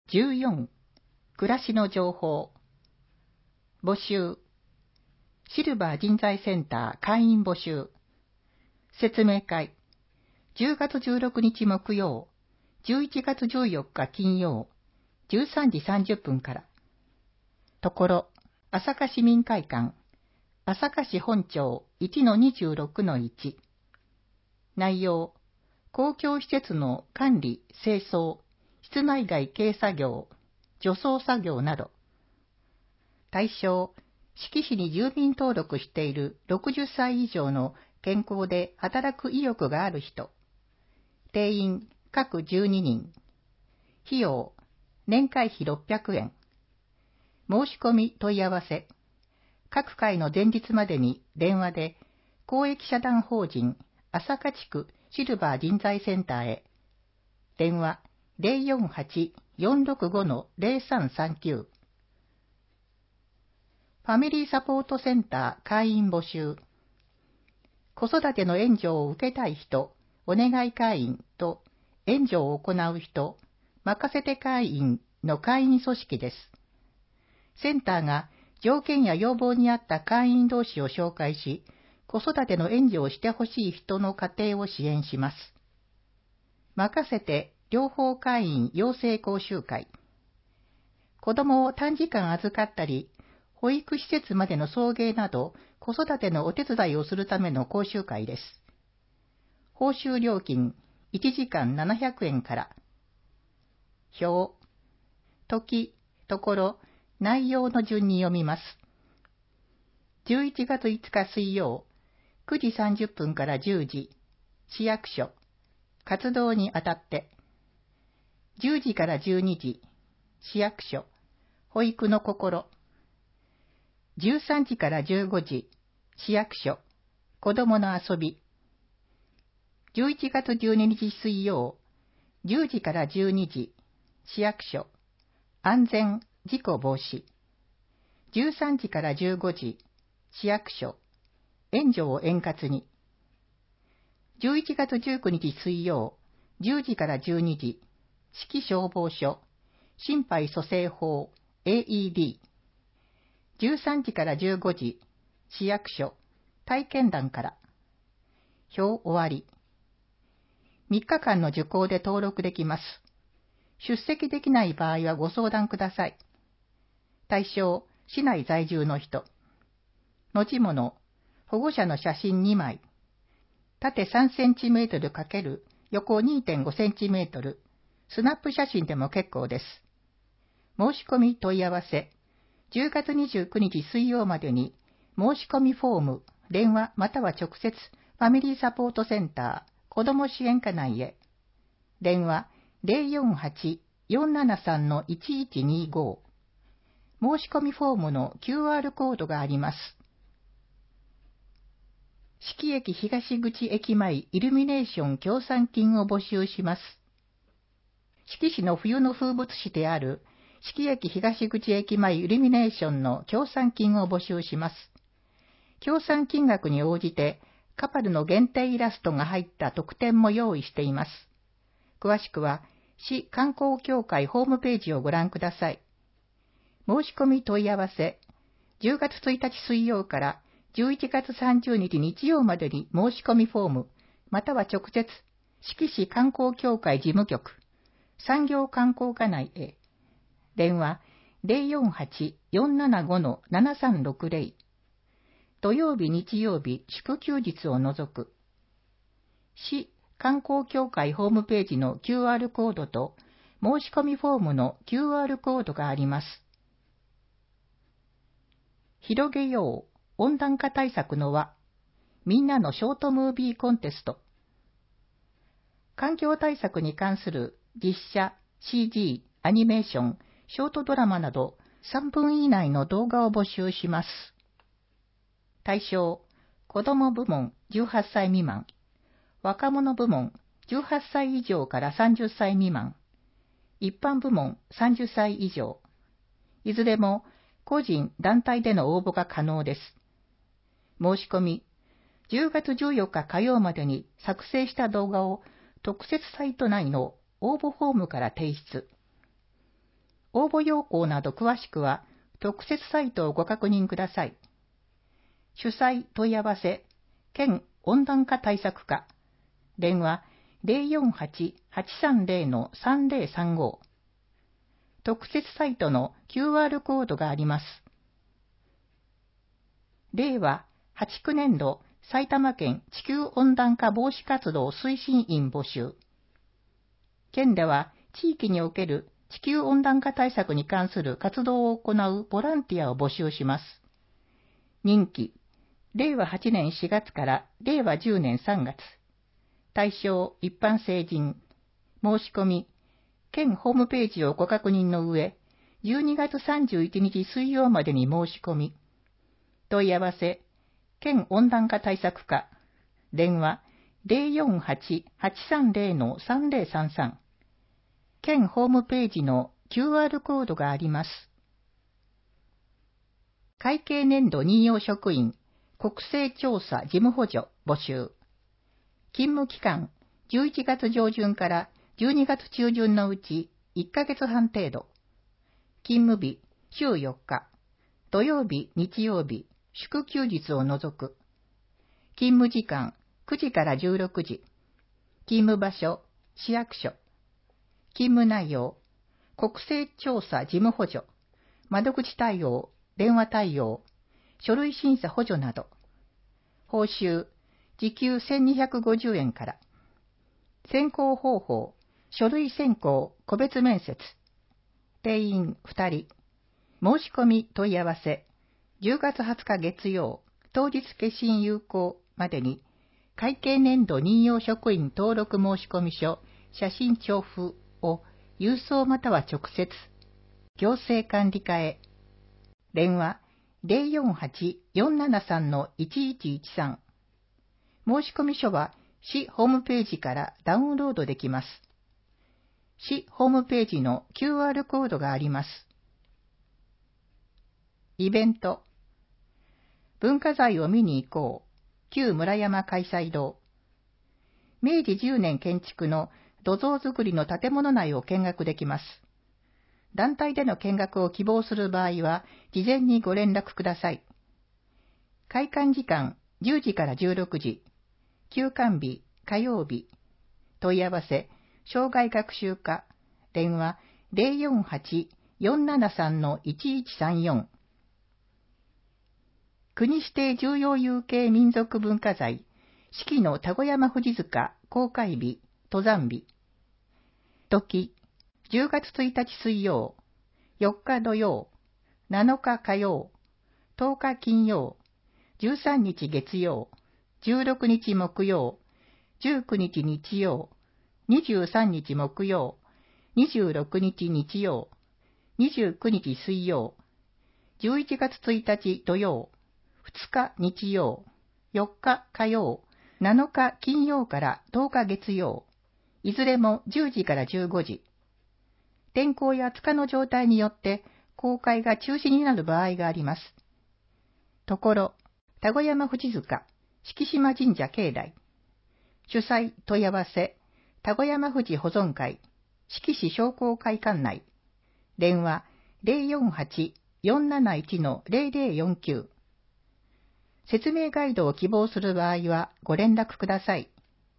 14、暮らしの情報。募集。シルバー人材センター会員募集。説明会。10月16日木曜、11月14日金曜、13時30分から。ところ、朝霞市民会館、朝霞市本町 1-26-1。内容、公共施設の管理、清掃、室内外軽作業、除草作業など。対象、志木市に住民登録している60歳以上の健康で働く意欲がある人。定員、各12人。費用、年会費600円。申し込み問い合わせ。各回の前日までに電話で、公益社団法人朝霞地区シルバー人材センターへ。電話 048-465-0339。ファミリーサポートセンター会員募集。子育ての援助を受けたい人、お願い会員と援助を行う人、任せて会員の会員組織です。センターが条件や要望に合った会員同士を紹介し、子育ての援助をしてほしい人の家庭を支援します。任せて両方会員養成講習会。子供を短時間預かったり、保育施設までの送迎など子育てのお手伝いをするための講習会です。報酬料金1時間700円から。表、時、ところ、内容の順に読みます。11月5日水曜、9時30分から10時、市役所、活動にあたって。10時から12時、市役所、保育の心。13時から15時、市役所、子どもの遊び。11月12日水曜、10時から12時、市役所、安全、事故防止。13時から15時、市役所、援助を円滑に。11月19日水曜、10時から12時、市木消防署、心肺蘇生法、AED。13時から15時、市役所、体験談から。表終わり。3日間の受講で登録できます。出席できない場合はご相談ください。対象、市内在住の人。持ち物、保護者の写真2枚。縦3センチメートル×横2.5センチメートル。スナップ写真でも結構です。申し込み問い合わせ。10月29日水曜までに、申し込みフォーム、電話または直接、ファミリーサポートセンター、子ども支援課内へ。電話 048-473-1125。申し込みフォームの QR コードがあります。志木駅東口駅前イルミネーション協賛金を募集します。志木市の冬の風物詩である志木駅東口駅前イルミネーションの協賛金を募集します。協賛金額に応じてカパルの限定イラストが入った特典も用意しています。詳しくは市観光協会ホームページをご覧ください。申し込み問い合わせ、10月1日水曜から11月30日日曜までに申し込みフォーム、または直接、志木市観光協会事務局、産業観光課内へ。電話 048-475-7360。土曜日日曜日祝休日を除く。市観光協会ホームページの QR コードと申し込みフォームの QR コードがあります。広げよう温暖化対策の輪、みんなのショートムービーコンテスト。環境対策に関する実写、CG、アニメーション、ショートドラマなど3分以内の動画を募集します。対象、子ども部門18歳未満、若者部門18歳以上から30歳未満、一般部門30歳以上。いずれも個人・団体での応募が可能です。申し込み、10月14日火曜までに作成した動画を特設サイト内の応募フォームから提出。 応募要項など詳しくは、特設サイトをご確認ください。主催問い合わせ、県温暖化対策課、電話 048-830-3035。特設サイトの QR コードがあります。令和8区年度埼玉県地球温暖化防止活動推進員募集。県では地域における地球温暖化対策に関する活動を行うボランティアを募集します。任期、令和8年4月から令和10年3月。対象一般成人。申し込み、県ホームページをご確認の上、12月31日水曜までに申し込み。問い合わせ、県温暖化対策課、電話 048-830-3033。県ホームページの QR コードがあります。会計年度任用職員、国勢調査事務補助募集。勤務期間、11月上旬から12月中旬のうち1ヶ月半程度。勤務日、週4日。土曜日、日曜日、祝休日を除く。勤務時間、9時から16時。勤務場所、市役所。勤務内容、国勢調査事務補助、窓口対応、電話対応、書類審査補助など。報酬、時給1250円から。選考方法、書類選考、個別面接。定員2人。申し込み問い合わせ、10月20日月曜、当日消印有効までに、会計年度任用職員登録申込書、写真調布を郵送または直接、行政管理課へ。電話 048-473-1113。申込書は市ホームページからダウンロードできます。市ホームページの QR コードがあります。イベント。文化財を見に行こう。旧村山開催堂。明治10年建築の土蔵造りの建物内を見学できます。団体での見学を希望する場合は、事前にご連絡ください。開館時間10時から16時。休館日、火曜日。問い合わせ、障害学習課。電話 048-473-1134。国指定重要有形民族文化財、四季の田子山富士塚公開日、登山日。時、10月1日水曜、4日土曜、7日火曜、10日金曜、13日月曜、16日木曜、19日日曜、23日木曜、26日日曜、29日水曜、11月1日土曜、2日日曜、4日火曜、7日金曜から10日月曜、いずれも10時から15時。天候や塚の状態によって公開が中止になる場合があります。ところ、田子山富士塚、敷島神社境内。主催問い合わせ、田子山富士保存会、敷市商工会館内。電話 048-471-0049。説明ガイドを希望する場合はご連絡ください。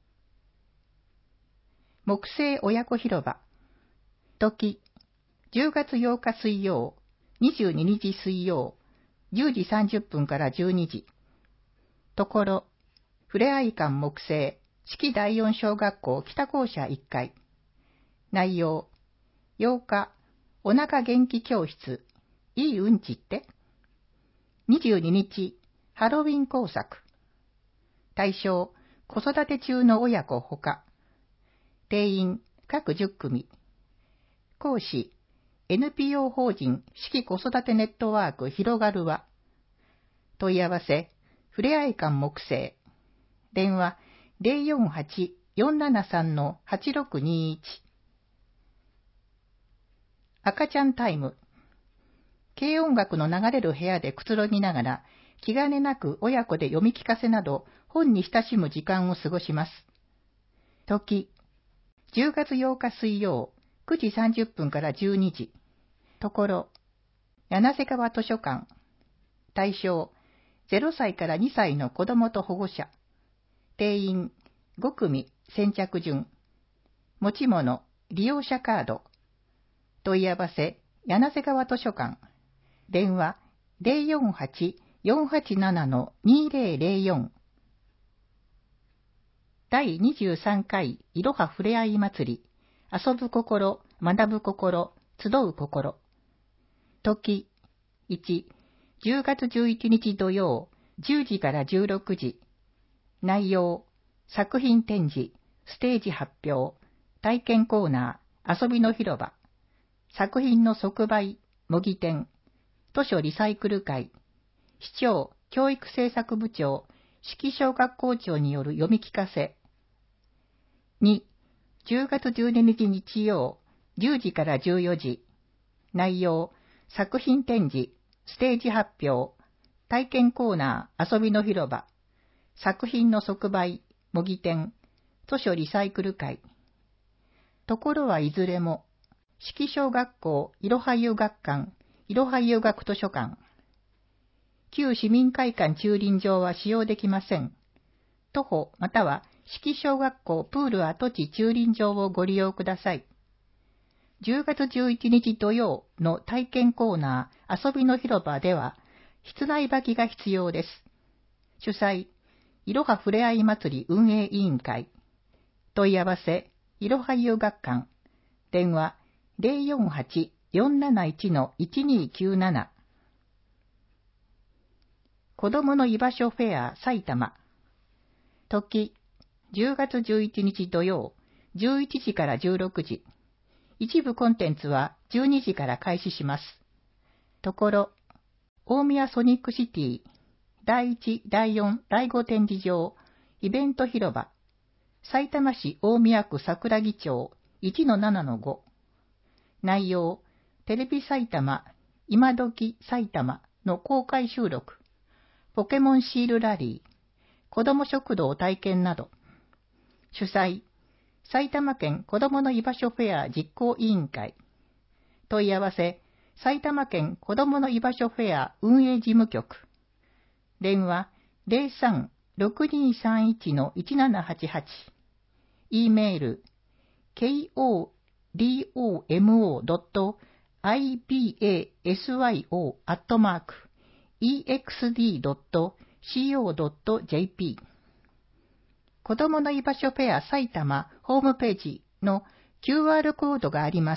木星親子広場。時、10月8日水曜、22日水曜、10時30分から12時。ところ、ふれあい館木星、四季第四小学校北校舎1階。内容、8日、お腹元気教室、いいうんちって。22日、ハロウィン工作。対象、子育て中の親子ほか。定員、各10組。講師、NPO 法人四季子育てネットワーク広がるは。問い合わせ、ふれあい館木星。電話、048-473-8621。赤ちゃんタイム。軽音楽の流れる部屋でくつろぎながら、気兼ねなく親子で読み聞かせなど、本に親しむ時間を過ごします。時、10月8日水曜、9時30分から12時。 ところ、柳瀬川図書館。対象、0歳から2歳の子供と保護者。定員、5組、先着順。持ち物、利用者カード。問い合わせ、柳瀬川図書館。電話、048-487-2004。第23回いろはふれあい祭り。遊ぶ心、学ぶ心、集う心。時、1、10月11日土曜、10時から16時。内容、作品展示、ステージ発表、体験コーナー、遊びの広場。作品の即売、模擬店。図書リサイクル会。市長、教育政策部長、式小学校長による読み聞かせ。2、10月12日日曜、10時から14時。内容、作品展示、ステージ発表、体験コーナー、遊びの広場。作品の即売、模擬店、図書リサイクル会。ところはいずれも、式小学校いろは遊学館、いろは遊学図書館。旧市民会館駐輪場は使用できません。徒歩または式小学校プール跡地駐輪場をご利用ください。10月11日土曜の体験コーナー遊びの広場では、室内履きが必要です。主催、いろはふれあい祭り運営委員会。問い合わせ、いろは遊学館。電話、048-471-1297。子どもの居場所フェア埼玉。時、10月11日土曜、11時から16時。一部コンテンツは12時から開始します。ところ、大宮ソニックシティ、第1、第4、第5展示場、イベント広場、さいたま市大宮区桜木町 1-7-5。内容、テレビ埼玉、今時埼玉の公開収録、ポケモンシールラリー、子ども食堂体験など。主催、埼玉県子どもの居場所フェア実行委員会。問い合わせ、埼玉県子どもの居場所フェア運営事務局。電話、03-6231-1788。e メール、kodomosyo@exd.co.jp。子どもの居場所フェア埼玉ホームページの QR コードがあります。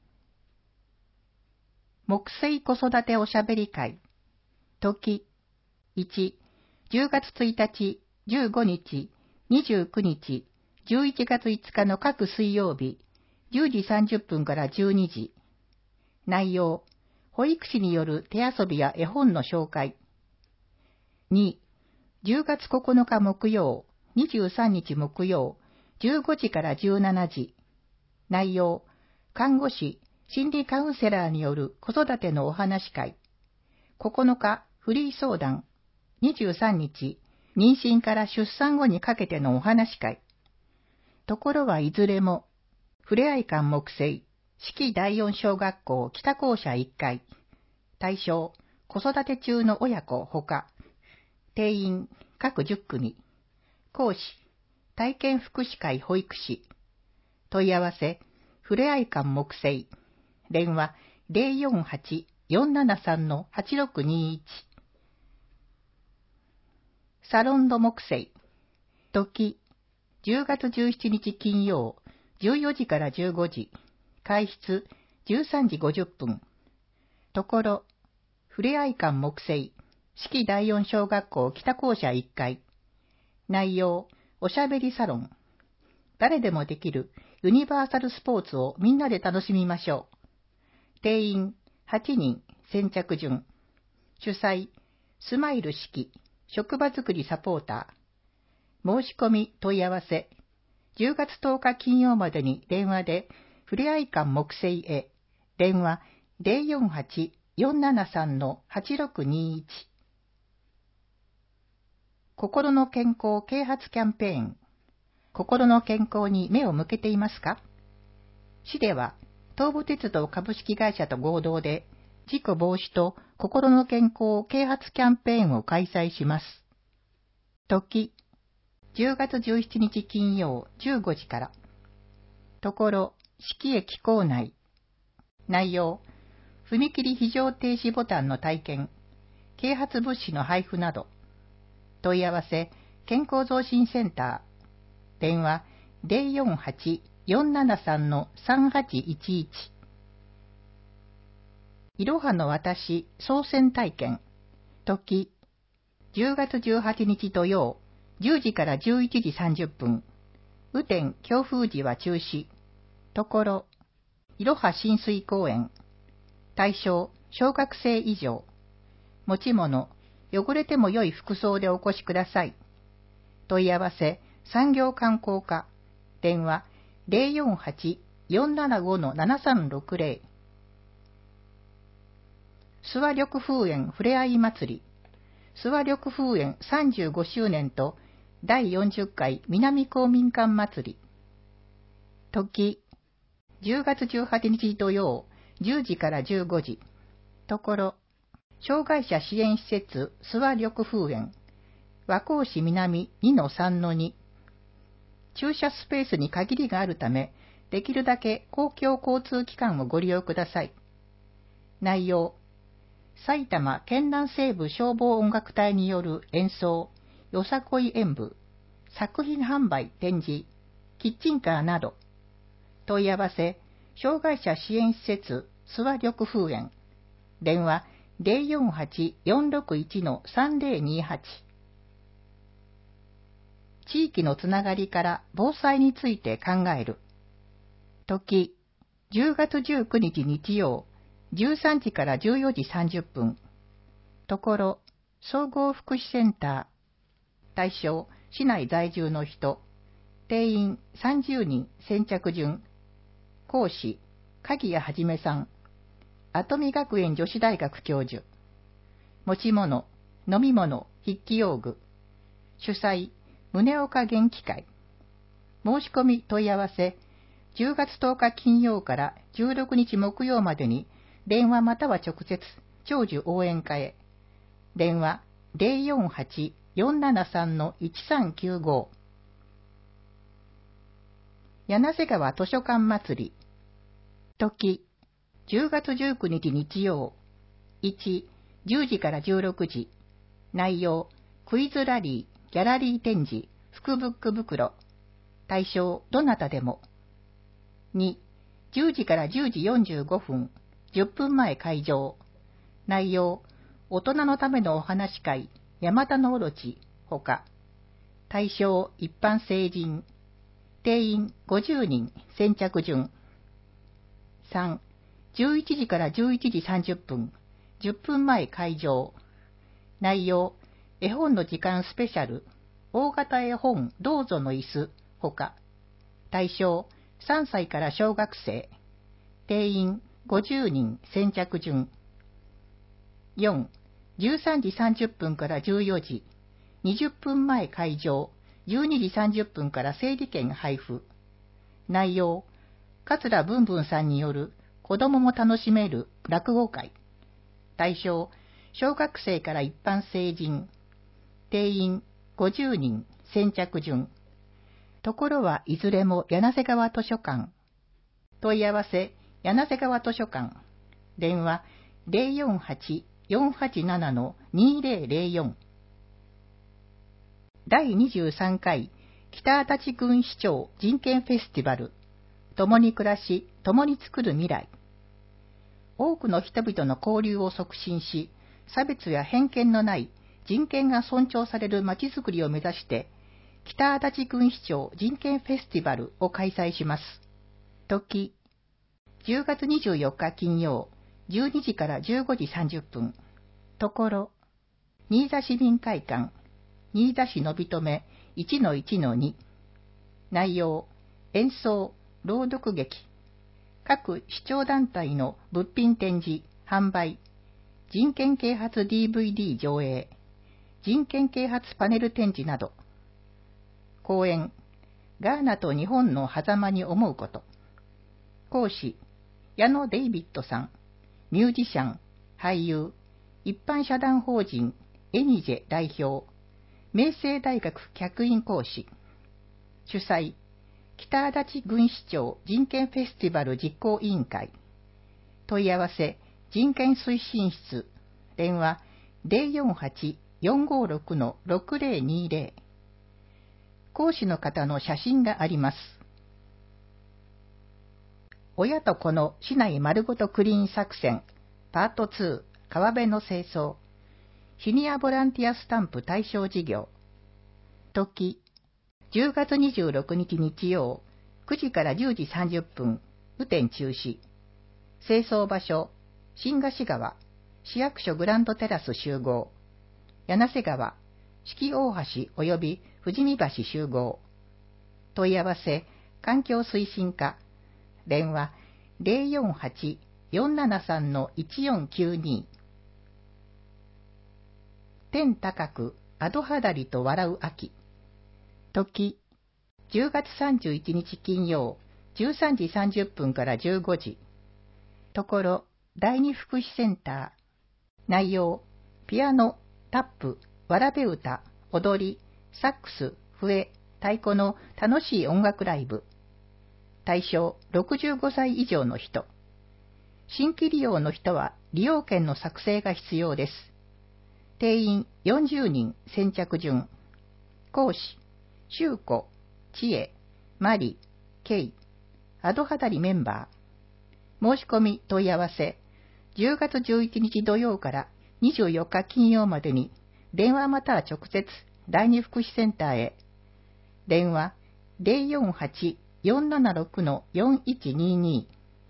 木星子育ておしゃべり会。時、1、10月1日、15日、29日、11月5日の各水曜日、10時30分から12時。内容、保育士による手遊びや絵本の紹介。2、10月9日木曜、23日木曜、15時から17時。内容、看護師、心理カウンセラーによる子育てのお話会。9日、フリー相談。23日、妊娠から出産後にかけてのお話会。ところはいずれも、ふれあい館木星、式第4小学校北校舎1階。対象、子育て中の親子ほか。定員、各10組。講師、体験福祉会保育士。問い合わせ、ふれあい館木星。電話、048-473-8621。サロンド木星。時、10月17日金曜、14時から15時。開室、13時50分。ところ、ふれあい館木星、式第4小学校北校舎1階。内容、おしゃべりサロン。誰でもできるユニバーサルスポーツをみんなで楽しみましょう。定員、8人、先着順。主催、スマイル式、職場づくりサポーター。申し込み問い合わせ。10月10日金曜までに電話で、ふれあい館木星へ。電話、048-473-8621。心の健康啓発キャンペーン。心の健康に目を向けていますか？市では、 東武鉄道株式会社と合同で、事故防止と心の健康啓発キャンペーンを開催します。時、10月17日金曜15時から。ところ、四季駅構内。内容、踏切非常停止ボタンの体験、啓発物資の配布など。問い合わせ、健康増進センター。電話、048-473-3811。いろはの私、操船体験。時、10月18日土曜、10時から11時30分。雨天強風時は中止。ところ、いろは親水公園。対象、小学生以上。持ち物、汚れても良い服装でお越しください。問い合わせ、産業観光課。電話、048-475-7360。諏訪緑風園ふれあい祭り。諏訪緑風園35周年と第40回南公民館祭り。時、10月18日土曜、10時から15時。ところ、障害者支援施設諏訪緑風園。和光市南 2-3-2。駐車スペースに限りがあるため、できるだけ公共交通機関をご利用ください。内容、埼玉県南西部消防音楽隊による演奏、よさこい演舞、作品販売展示、キッチンカーなど。問い合わせ、障害者支援施設諏訪緑風園。電話、048-461-3028。地域のつながりから防災について考える。時、10月19日日曜、13時から14時30分。ところ、総合福祉センター。対象、市内在住の人。定員30人先着順。講師、鍵谷はじめさん。跡見学園女子大学教授。持ち物、飲み物、筆記用具。主催、宗岡元気会。申し込み問い合わせ、10月10日金曜から16日木曜までに、電話または直接、長寿応援課へ。電話、048-473-1395。柳瀬川図書館祭り。時、10月19日日曜。1、10時から16時。内容、クイズラリー、ギャラリー展示、福ブック袋。対象、どなたでも。2、10時から10時45分。10分前会場。内容、大人のためのお話会、山田のオロチ、ほか。対象、一般成人。定員50人、先着順。3、11時から11時30分。10分前会場。内容、絵本の時間スペシャル。大型絵本どうぞの椅子、ほか。対象、3歳から小学生。定員50人先着順。4、13時30分から14時。20分前会場。12時30分から整理券配布。内容、桂文文さんによる子供も楽しめる落語会。対象、小学生から一般成人。定員50人先着順。ところはいずれも柳瀬川図書館。問い合わせ、柳瀬川図書館。電話、048-487-2004。第23回北足立郡市長人権フェスティバル。共に暮らし、共に作る未来。多くの人々の交流を促進し、差別や偏見のない人権が尊重されるまちづくりを目指して、北足立郡市長人権フェスティバルを開催します。時、10月24日金曜、12時から15時30分。ところ、新座市民会館、新座市のびとめ 1-1-2。内容、演奏、朗読劇。各視聴団体の物品展示、販売。人権啓発 DVD 上映。人権啓発パネル展示など。講演、ガーナと日本の狭間に思うこと。講師、 矢野デイビッドさん、ミュージシャン、俳優、一般社団法人エニジェ代表、明星大学客員講師、主催、北足立郡市長人権フェスティバル実行委員会、問い合わせ、人権推進室、電話 048-456-6020、講師の方の写真があります。親と子の市内丸ごとクリーン作戦、パート2、川辺の清掃、シニアボランティアスタンプ対象事業、時、10月26日日曜、9時から10時30分、雨天中止、清掃場所、新河岸川、市役所グランドテラス集合、柳瀬川、四季大橋及び富士見橋集合、問い合わせ、環境推進課、電話 048-473-1492。天高くアドハダリと笑う秋。時、10月31日金曜、13時30分から15時。ところ、第二福祉センター。内容、ピアノ、タップ、わらべ歌、踊り、サックス、笛、太鼓の楽しい音楽ライブ。対象65歳以上の人。新規利用の人は利用券の作成が必要です。定員40人先着順。講師、修子、千恵、マリ、ケイ、アドハダリメンバー。申し込み問い合わせ、10月11日土曜から24日金曜までに、電話または直接、第二福祉センターへ。電話048-476-4122。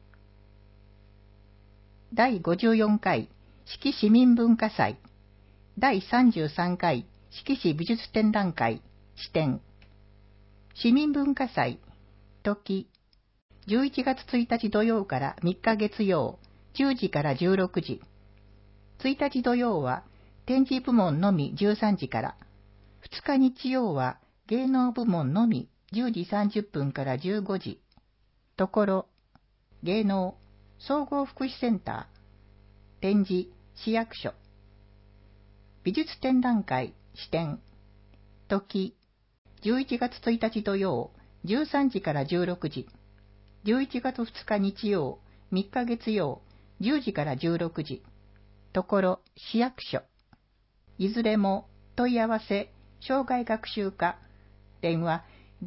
第54回四季市民文化祭、第33回四季市美術展覧会、支店。市民文化祭、時、11月1日土曜から3日月曜、10時から16時。1日土曜は展示部門のみ13時から、2日日曜は芸能部門のみ10時30分から15時。ところ、芸能、総合福祉センター、展示、市役所。美術展覧会、支店。時、11月1日土曜、13時から16時。11月2日日曜、3日月曜、10時から16時。ところ、市役所。いずれも問い合わせ、障害学習課。電話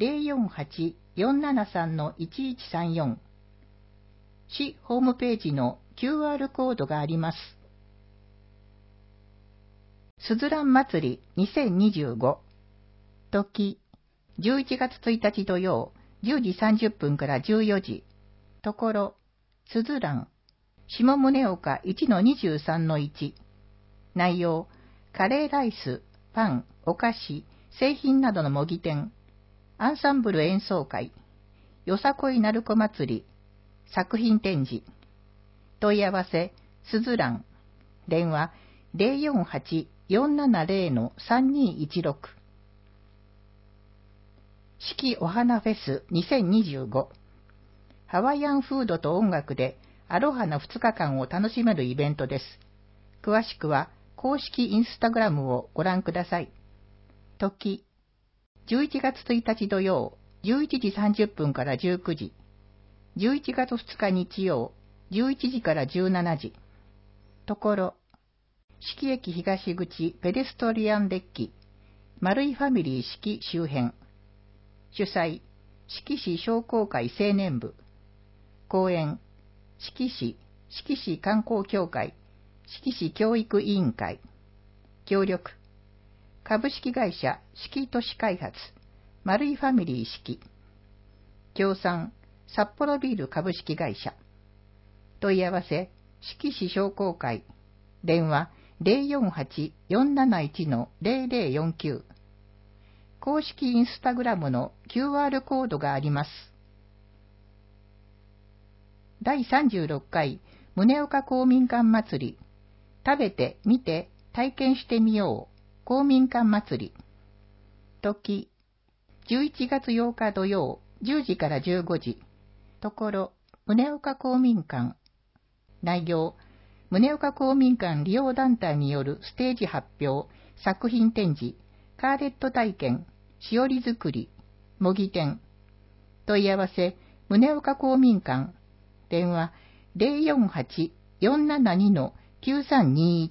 048-473-1134。市ホームページの QR コードがあります。すずらん祭り2025。時、11月1日土曜、10時30分から14時。ところ、すずらん。下宗岡 1-23-1。内容、カレーライス、パン、お菓子、製品などの模擬店。アンサンブル演奏会。よさこい鳴子祭り。作品展示。問い合わせ、すずらん。電話、048-470-3216。四季お花フェス2025。ハワイアンフードと音楽でアロハな2日間を楽しめるイベントです。詳しくは公式インスタグラムをご覧ください。時、11月1日土曜、11時30分から19時。11月2日日曜、11時から17時。ところ、四季駅東口ペデストリアンデッキ、丸井ファミリー四季周辺。主催、四季市商工会青年部。講演、四季市観光協会、四季市教育委員会。協力、株式会社四季都市開発、丸井ファミリー四季。協賛、札幌ビール株式会社。問い合わせ、四季市商工会。電話、048-471-0049。公式インスタグラムの QR コードがあります。第36回宗岡公民館祭り。食べて、見て、体験してみよう。公民館祭り。時、11月8日土曜、10時から15時。ところ、 宗岡公民館。内容、宗岡公民館利用団体によるステージ発表、作品展示、カーレット体験、しおり作り、模擬展。問い合わせ、宗岡公民館。電話、048-472-9321。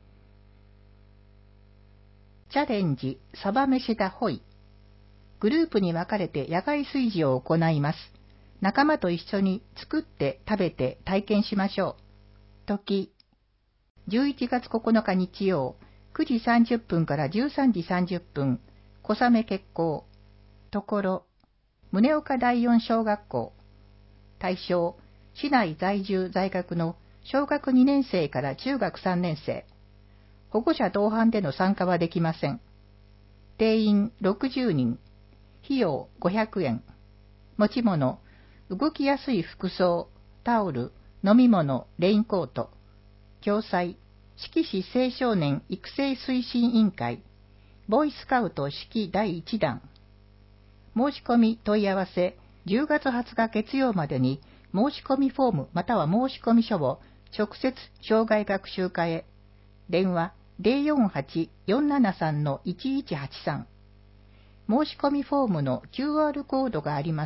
チャレンジ、サバ飯だほい。グループに分かれて野外炊事を行います。仲間と一緒に作って食べて体験しましょう。時、11月9日日曜、9時30分から13時30分、小雨決行。ところ、宗岡第四小学校。対象、市内在住在学の小学2年生から中学3年生。保護者同伴での参加はできません。定員60人。費用500円。持ち物、動きやすい服装、タオル、飲み物、レインコート。共催、志木市青少年育成推進委員会、ボーイスカウト志木第1弾。申し込み問い合わせ、10月20日月曜までに申し込みフォームまたは申し込み書を直接障害学習課へ。電話048-473-1183。申し込みフォームの QR コードがあります。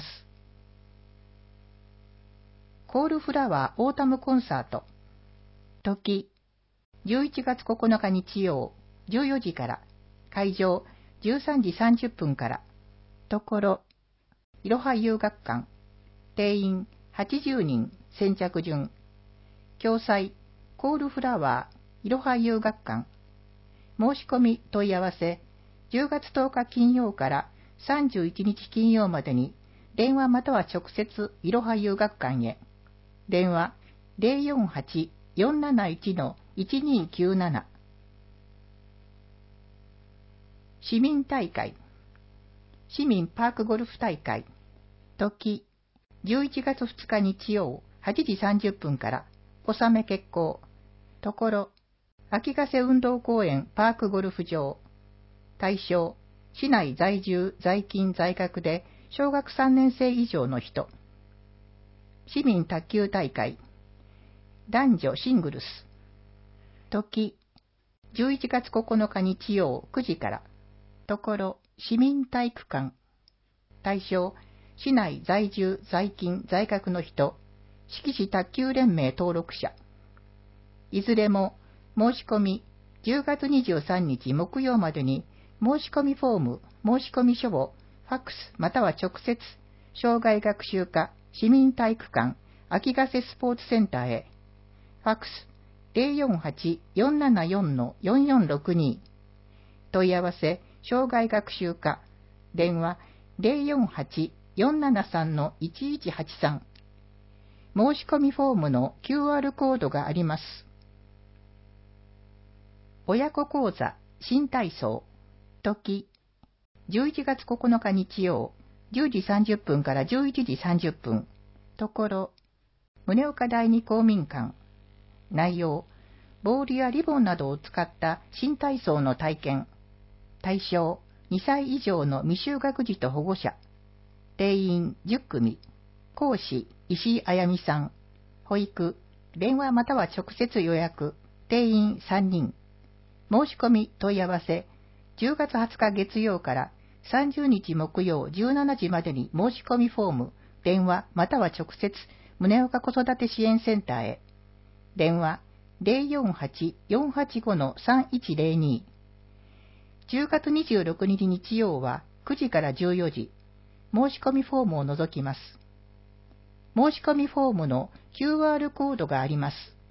コールフラワーオータムコンサート。時、11月9日日曜、14時から。会場、13時30分から。ところ、いろは遊学館。定員、80人、先着順。共催、コールフラワー、いろは遊学館。申し込み問い合わせ、10月10日金曜から31日金曜までに、電話または直接いろは遊学館へ。電話048-471-1297。市民大会。市民パークゴルフ大会。時、11月2日日曜、8時30分から。小雨決行。ところ、秋ヶ瀬運動公園パークゴルフ場。対象、市内在住在勤在学で小学3年生以上の人。市民卓球大会。男女シングルス。時、11月9日日曜9時から。ところ、市民体育館。対象、市内在住在勤在学の人。志木市卓球連盟登録者。いずれも申し込み10月23日木曜までに申し込みフォーム、申し込み書をファックスまたは直接障害学習課市民体育館秋ヶ瀬スポーツセンターへ。ファックス 048-474-4462。問い合わせ障害学習課。電話 048-473-1183。申し込みフォームの QR コードがあります。親子講座新体操。時、11月9日日曜、10時30分から11時30分。ところ、宗岡第二公民館。内容、ボールやリボンなどを使った新体操の体験。対象、2歳以上の未就学児と保護者。定員10組。講師、石井あやみさん。保育、電話または直接予約。定員3人。申し込み問い合わせ、10月20日月曜から30日木曜17時までに申し込みフォーム、電話または直接、宗岡子育て支援センターへ。電話048-485-3102。10月26日日曜は9時から14時。申し込みフォームを除きます。申し込みフォームの QR コードがあります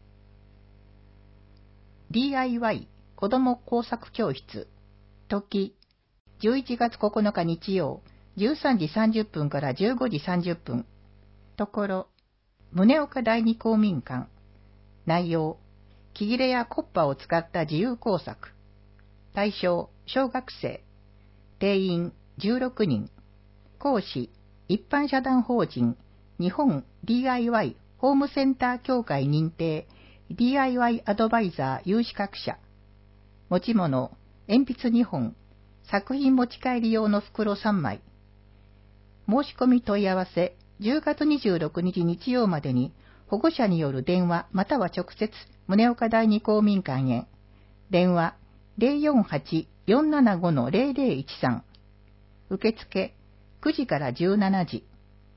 。DIY 子ども工作教室。時、11月9日日曜、13時30分から15時30分。ところ、宗岡第二公民館。内容、木切れやコッパを使った自由工作。対象、小学生。定員16人。講師、一般社団法人、日本 DIY ホームセンター協会認定 DIY アドバイザー有資格者。持ち物、鉛筆2本、作品持ち帰り用の袋3枚。申し込み問い合わせ、 10月26日日曜までに保護者による電話または直接宗岡第二公民館へ。電話 048-475-0013。受付9時から17時。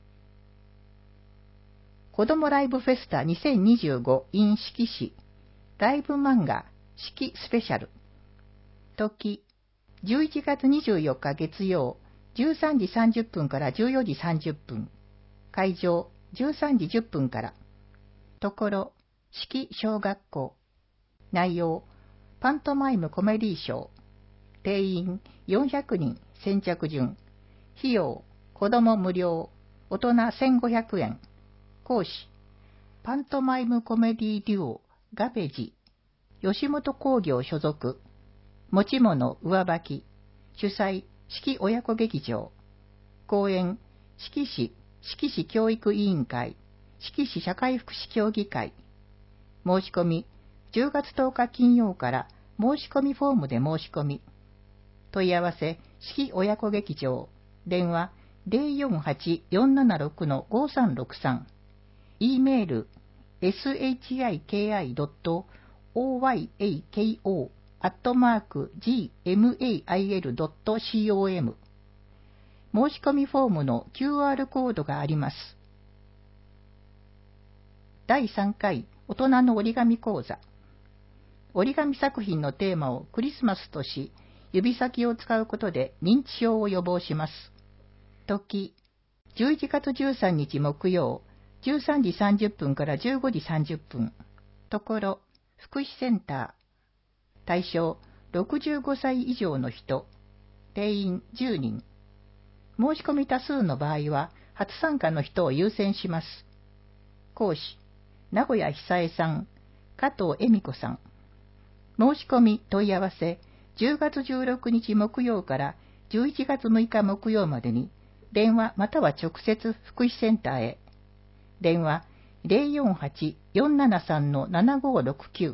子どもライブフェスタ2025 in 四季市ライブ漫画四季スペシャル。時11月24日月曜13時30分から14時30分。会場13時10分から。ところ四季小学校。内容パントマイムコメディショー。定員400人先着順。費用子ども無料、大人1500円。講師パントマイムコメディデュオガベジ。吉本興業所属。持ち物上履き。主催四季親子劇場。講演四季市教育委員会、四季市社会福祉協議会。申し込み10月10日金曜から申し込みフォームで申し込み。問い合わせ四季親子劇場。電話 048-476-5363。E メール shiko.oyako@gmail.com。申し込みフォームの QR コードがあります。第3回大人の折り紙講座。折り紙作品のテーマをクリスマスとし、指先を使うことで認知症を予防します。時11月13日木曜13時30分から15時30分。ところ福祉センター。対象65歳以上の人。定員10人。申し込み多数の場合は初参加の人を優先します。講師名古屋久恵さん、加藤恵美子さん。申し込み問い合わせ10月16日木曜から11月6日木曜までに電話または直接福祉センターへ。電話 048-473-7569。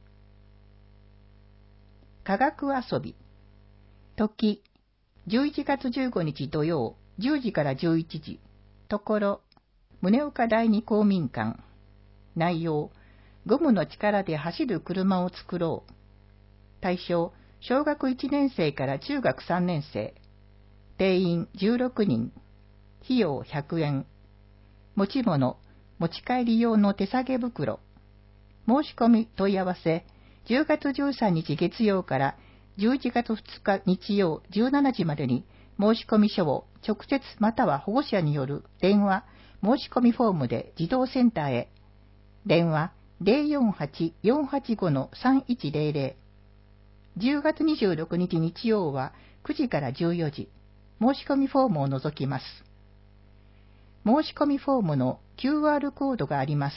科学遊び。時11月15日土曜10時から11時。ところ宗岡第二公民館。内容ゴムの力で走る車を作ろう。対象小学1年生から中学3年生。定員16人。費用100円。持ち物持ち帰り用の手提げ袋。申し込み問い合わせ10月13日月曜から11月2日日曜17時までに申し込み書を直接または保護者による電話申し込みフォームで児童センターへ。電話 048-485-3100。10月26日日曜は9時から14時。申し込みフォームを除きます。申し込みフォームの QR コードがあります。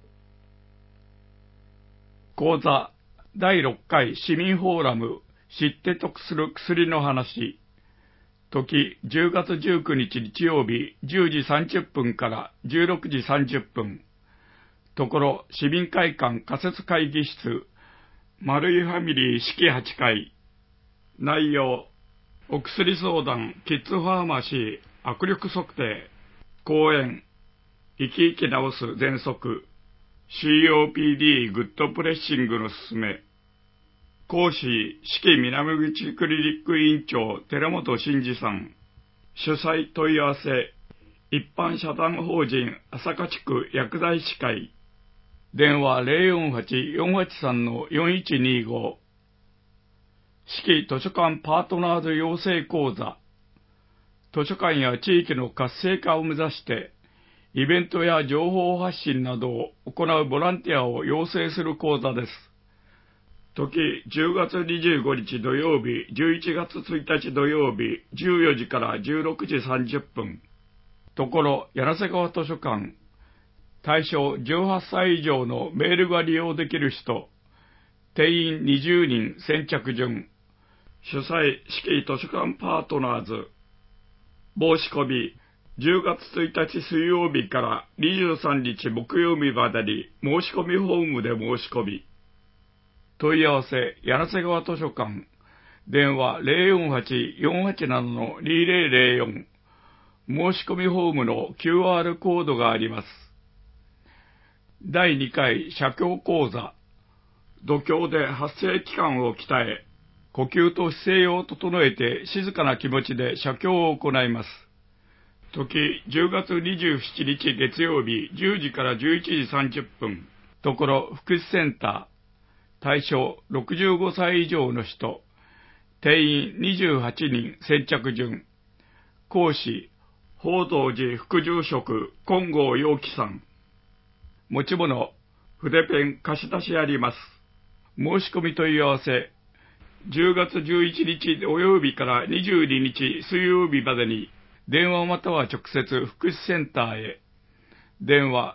講座第6回市民フォーラム知って得する薬の話。時10月19日日曜日10時30分から16時30分。ところ市民会館仮設会議室丸井ファミリー式8階。内容お薬相談キッズファーマシー握力測定。講演生き生き治す喘息 COPD グッドプレッシングのすすめ。講師四季南口クリニック委員長寺本真二さん。主催問い合わせ一般社団法人朝霞地区薬剤師会。電話 048-483-4125。四季図書館パートナーズ養成講座。図書館や地域の活性化を目指してイベントや情報発信などを行うボランティアを養成する講座です。時10月25日土曜日11月1日土曜日14時から16時30分。ところ柳瀬川図書館。対象18歳以上のメールが利用できる人。定員20人先着順。主催四季図書館パートナーズ。申し込み10月1日水曜日から23日木曜日までに申し込みフォームで申し込み。問い合わせ柳瀬川図書館。電話 048-487-2004。 申し込みフォームの QR コードがあります。第2回写経講座。度胸で発声器官を鍛え、呼吸と姿勢を整えて静かな気持ちで写経を行います。時10月27日月曜日10時から11時30分。ところ福祉センター。対象65歳以上の人。定員28人先着順。講師、報道寺副住職、金剛陽気さん。持ち物、筆ペン貸し出しあります。申し込み問い合わせ、10月11日土曜日から22日水曜日までに、電話または直接福祉センターへ。電話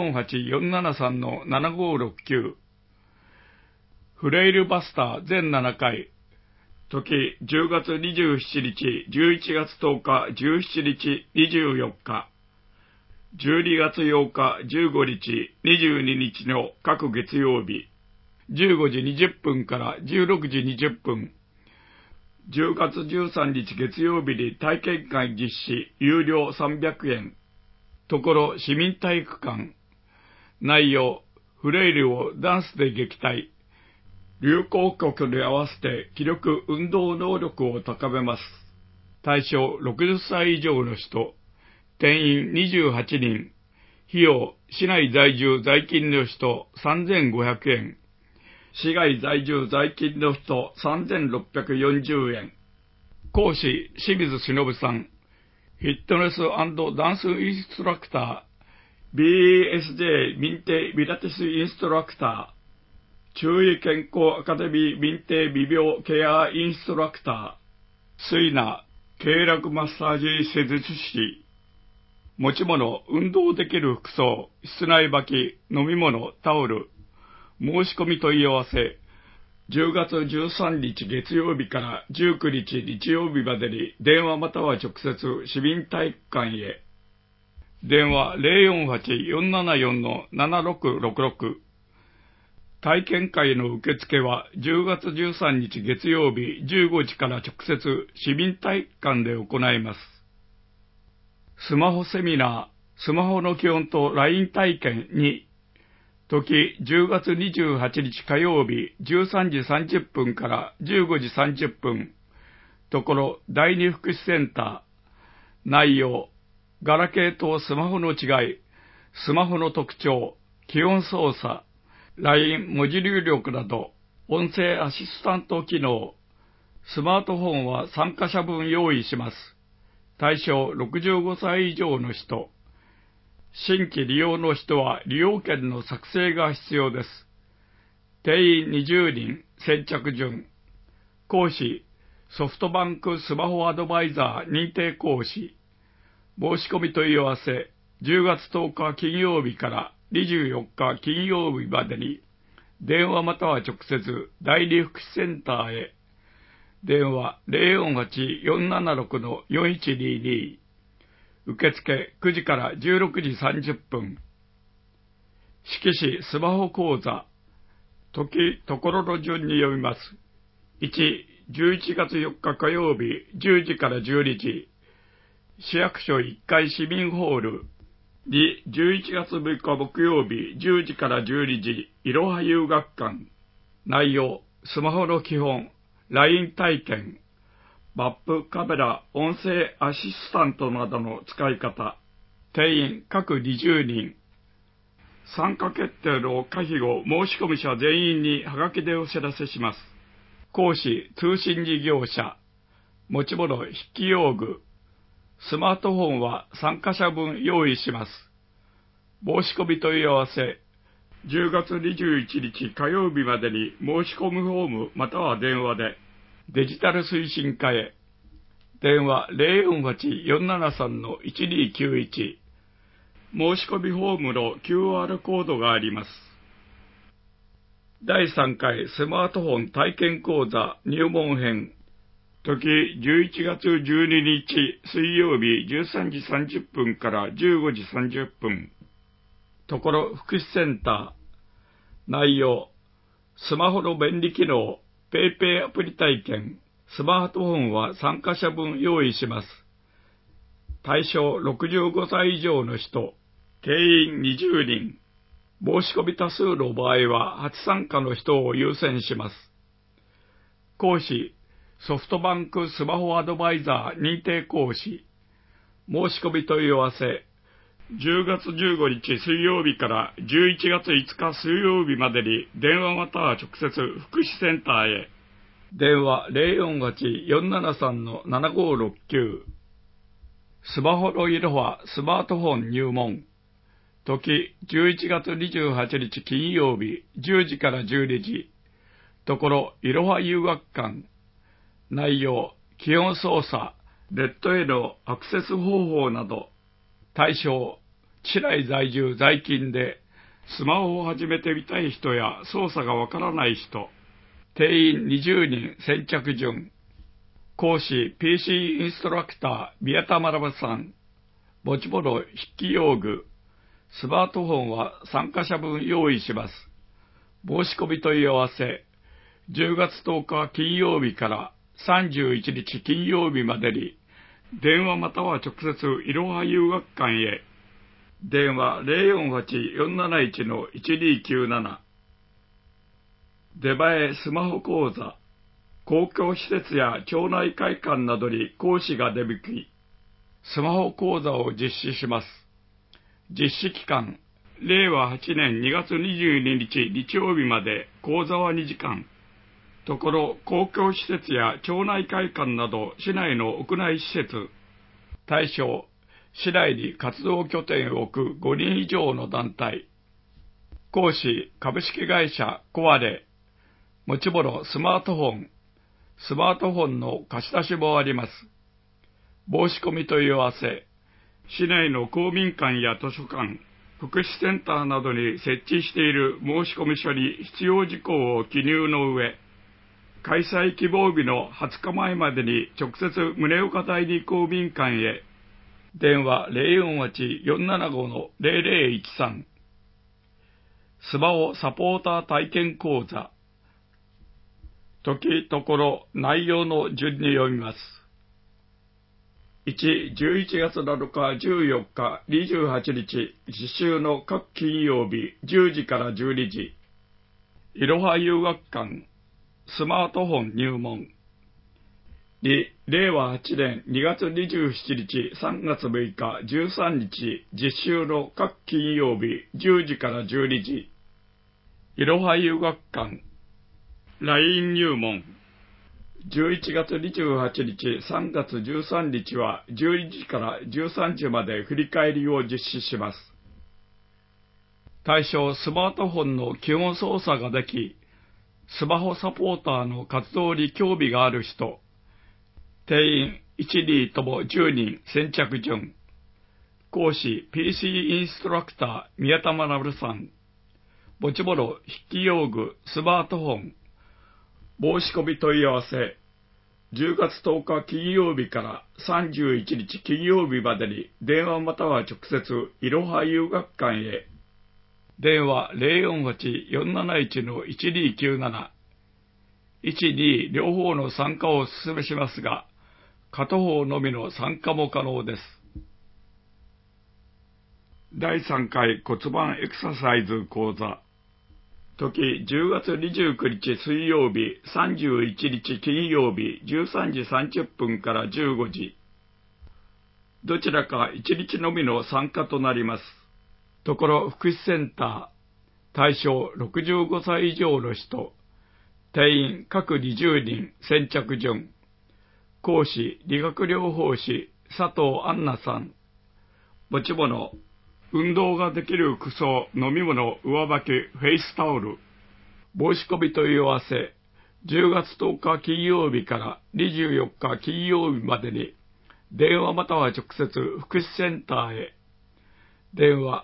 048-473-7569。フレイルバスター全7回。時10月27日、11月10日、17日、24日。12月8日、15日、22日の各月曜日。15時20分から16時20分。10月13日月曜日に体験会実施、有料300円。ところ市民体育館。内容、フレイルをダンスで撃退。流行曲に合わせて気力運動能力を高めます。対象60歳以上の人。定員28人。費用、市内在住在勤の人3500円。市外在住在勤の人3640円。講師、清水忍さん。フィットネス&ダンスインストラクター。BSJ 認定ピラティスインストラクター。中医健康アカデミー認定美容ケアインストラクター。椎名、経絡マッサージ施術師。持ち物、運動できる服装、室内履き、飲み物、タオル。申し込み問い合わせ。10月13日月曜日から19日日曜日までに電話または直接市民体育館へ。電話 048-474-7666。体験会の受付は10月13日月曜日15時から直接市民体育館で行います。スマホセミナー、スマホの基本と LINE 体験2。時10月28日火曜日13時30分から15時30分。ところ第二福祉センター。内容、ガラケーとスマホの違い、スマホの特徴、基本操作、LINE 文字入力など、音声アシスタント機能。スマートフォンは参加者分用意します。対象65歳以上の人。新規利用の人は利用券の作成が必要です。定員20人、先着順。講師、ソフトバンクスマホアドバイザー認定講師。申し込み問い合わせ、10月10日金曜日から24日金曜日までに、電話または直接第二福祉センターへ。電話 048-476-4122。受付9時から16時30分。色紙スマホ講座。時、ところの順に読みます。1、11月4日火曜日10時から12時。市役所1階市民ホール。2、11月6日木曜日10時から12時。いろは遊学館。内容、スマホの基本、LINE 体験。マップ、カメラ、音声アシスタントなどの使い方。定員各20人。参加決定の可否を申し込み者全員にハガキでお知らせします。講師、通信事業者。持ち物、筆記用具。スマートフォンは参加者分用意します。申し込み問い合わせ。10月21日火曜日までに申し込むフォームまたは電話で。デジタル推進課へ。電話 048-473-1291。申し込みフォームの QR コードがあります。第3回スマートフォン体験講座入門編。時11月12日水曜日13時30分から15時30分。ところ福祉センター。内容、スマホの便利機能、PayPayアプリ体験。スマートフォンは参加者分用意します。 対象65歳以上の人、定員20人。申し込み多数の場合は初参加の人を優先します。講師、ソフトバンクスマホアドバイザー認定講師。申し込み問い合わせ、10月15日水曜日から11月5日水曜日までに電話または直接福祉センターへ。電話 048-473-7569。スマホのいろはスマートフォン入門。時11月28日金曜日10時から12時。ところいろは遊学館。内容、基本操作、ネットへのアクセス方法など。対象、市内在住在勤でスマホを始めてみたい人や操作がわからない人。定員20人先着順。講師 PC インストラクター宮田学さん。持ち物筆記用具。スマートフォンは参加者分用意します。申し込み問い合わせ。10月10日金曜日から31日金曜日までに電話または直接いろは遊学館へ。電話 048-471-1297。出前スマホ講座。公共施設や町内会館などに講師が出向き、スマホ講座を実施します。実施期間、令和8年2月22日日曜日まで講座は2時間。ところ、公共施設や町内会館など市内の屋内施設。対象、市内に活動拠点を置く5人以上の団体。講師、株式会社コアレ。持ち物、スマートフォン。スマートフォンの貸し出しもあります。申し込み問い合わせ。市内の公民館や図書館、福祉センターなどに設置している申し込み書に必要事項を記入の上、開催希望日の20日前までに直接宗岡第二公民館へ。電話 048-475-0013。スマホサポーター体験講座。時、ところ、内容の順に読みます。1、11月7日、14日、28日、実習の各金曜日、10時から12時。いろは遊学館、スマートフォン入門。2、令和8年2月27日、3月6日、13日、実習の各金曜日、10時から12時。いろは遊学館、LINE 入門。11月28日、3月13日は12時から13時まで振り返りを実施します。対象、スマートフォンの基本操作ができ、スマホサポーターの活動に興味がある人。定員1、2とも10人先着順。講師、PC インストラクター宮田学さん。持ち物、筆記用具、スマートフォン。申し込み問い合わせ。10月10日金曜日から31日金曜日までに電話または直接いろは遊学館へ。電話 048-471-1297。1、2両方の参加をお勧めしますが、片方のみの参加も可能です。第3回骨盤エクササイズ講座。時10月29日水曜日、31日金曜日、13時30分から15時。どちらか1日のみの参加となります。ところ福祉センター、対象65歳以上の人。定員各20人先着順。講師、理学療法士、佐藤杏奈さん。持ち物、運動ができる服装、飲み物、上履き、フェイスタオル。申し込み問い合わせ。10月10日金曜日から24日金曜日までに、電話または直接福祉センターへ。電話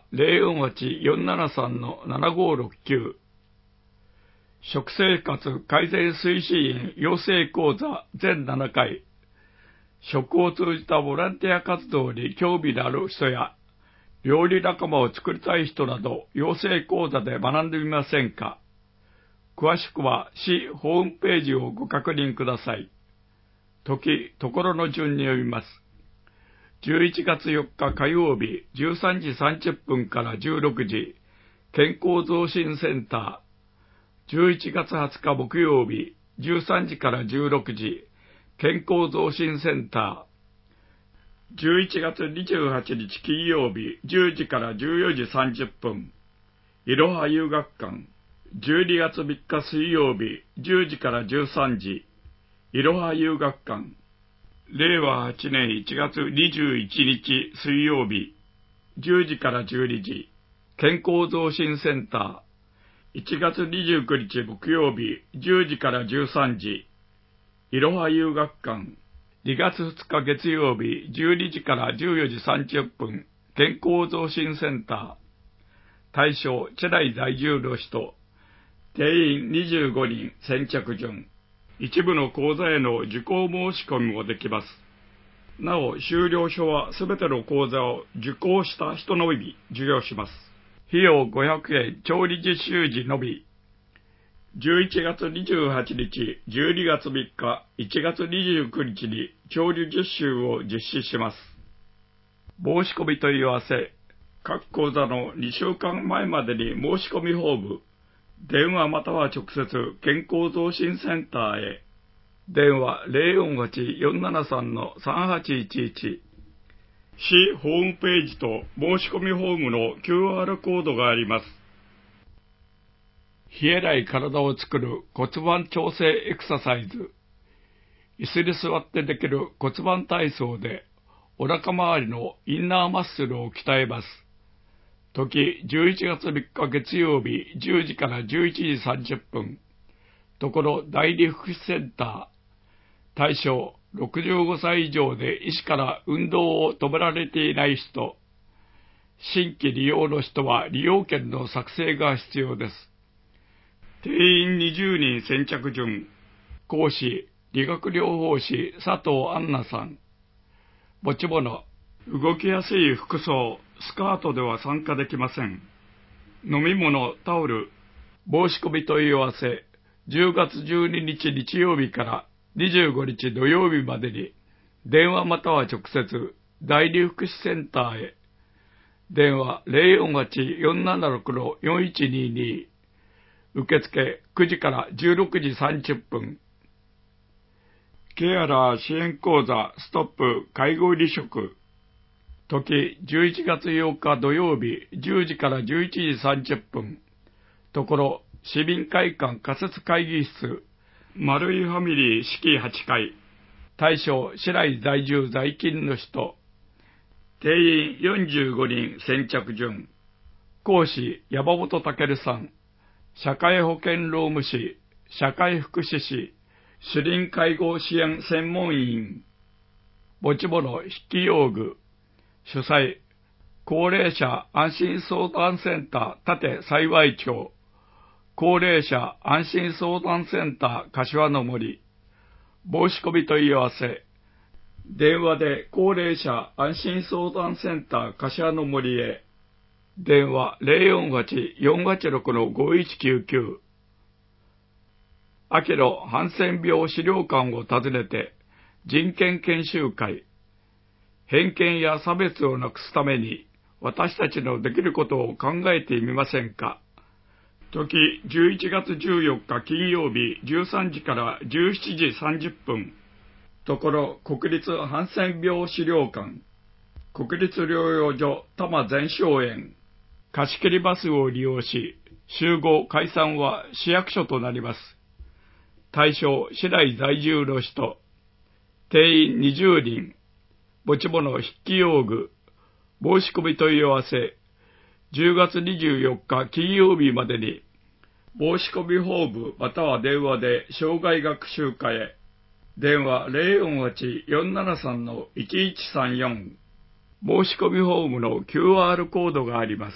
048-473-7569。食生活改善推進員養成講座全7回。食を通じたボランティア活動に興味のある人や、料理仲間を作りたい人など、養成講座で学んでみませんか。詳しくは市ホームページをご確認ください。時、ところの順に読みます。 11月4日火曜日13時30分から16時、健康増進センター。11月20日木曜日13時から16時、健康増進センター。11月28日金曜日10時から14時30分、いろは遊学館。12月3日水曜日10時から13時、いろは遊学館。令和8年1月21日水曜日10時から12時、健康増進センター。1月29日木曜日10時から13時、いろは遊学館。2月2日月曜日12時から14時30分、健康増進センター。対象、チェライ在住の人。定員25人、先着順。一部の講座への受講申し込みもできます。なお、修了書はすべての講座を受講した人のみ授与します。費用500円、調理実習時のみ。11月28日、12月3日、1月29日に調理実習を実施します。申し込み問い合わせ。各講座の2週間前までに申し込みフォーム。電話または直接健康増進センターへ。電話 048-473-3811。市ホームページと申し込みフォームの QR コードがあります。冷えない体を作る骨盤調整エクササイズ。椅子に座ってできる骨盤体操でお腹周りのインナーマッスルを鍛えます。時11月3日月曜日10時から11時30分。ところ第二福祉センター。対象65歳以上で医師から運動を止められていない人。新規利用の人は利用券の作成が必要です。定員20人先着順。講師、理学療法士佐藤杏奈さん。持ち物、動きやすい服装、スカートでは参加できません。飲み物、タオル。申し込み問い合わせ。10月12日日曜日から25日土曜日までに、電話または直接、第二福祉センターへ。電話 048-476-4122。受付9時から16時30分。ケアラー支援講座ストップ介護離職。時11月8日土曜日10時から11時30分。ところ市民会館仮設会議室。丸いファミリー式8階。対象、市内在住在勤の人。定員45人先着順。講師、山本健さん。社会保険労務士、社会福祉士、主臨介護支援専門員。持ち物、筆記用具。主催、高齢者安心相談センター立幸町。高齢者安心相談センター柏の森。申し込み問い合わせ。電話で高齢者安心相談センター柏の森へ。電話 048-486-5199。秋のハンセン病資料館を訪ねて人権研修会。偏見や差別をなくすために私たちのできることを考えてみませんか。時11月14日金曜日13時から17時30分。ところ国立ハンセン病資料館。国立療養所多摩全生園。貸し切りバスを利用し、集合解散は市役所となります。対象、市内在住の人。定員20人。持ち物、筆記用具。申し込み問い合わせ。10月24日金曜日までに。申し込みフォームまたは電話で障害学習課へ。電話 048-473-1134。申し込みフォームの QR コードがあります。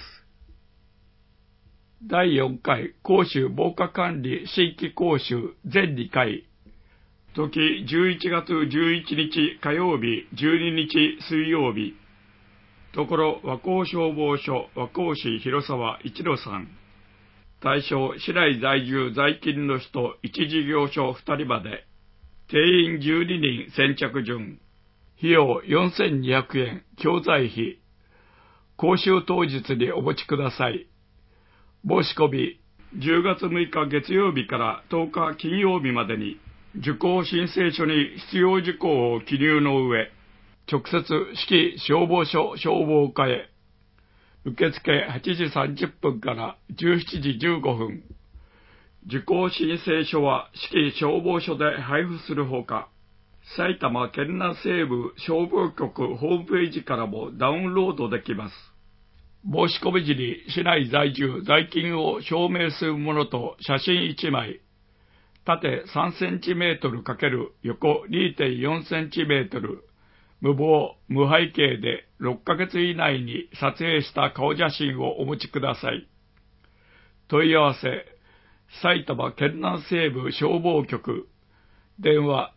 第4回講習防火管理新規講習全2回。時11月11日火曜日12日水曜日。ところ和光消防署和光市広沢一路さん。対象市内在住在勤の人1事業所2人まで。定員12人先着順。 費用4200円、教材費。講習当日にお持ちください。申し込み、10月6日月曜日から10日金曜日までに、受講申請書に必要事項を記入の上、直接市消防署消防課へ。受付8時30分から17時15分。受講申請書は市消防署で配布するほか、埼玉県南西部消防局ホームページからもダウンロードできます。申し込み時に市内在住、在勤を証明するものと写真1枚、縦3センチメートル×横 2.4 センチメートル、無謀、無背景で6ヶ月以内に撮影した顔写真をお持ちください。問い合わせ、埼玉県南西部消防局、電話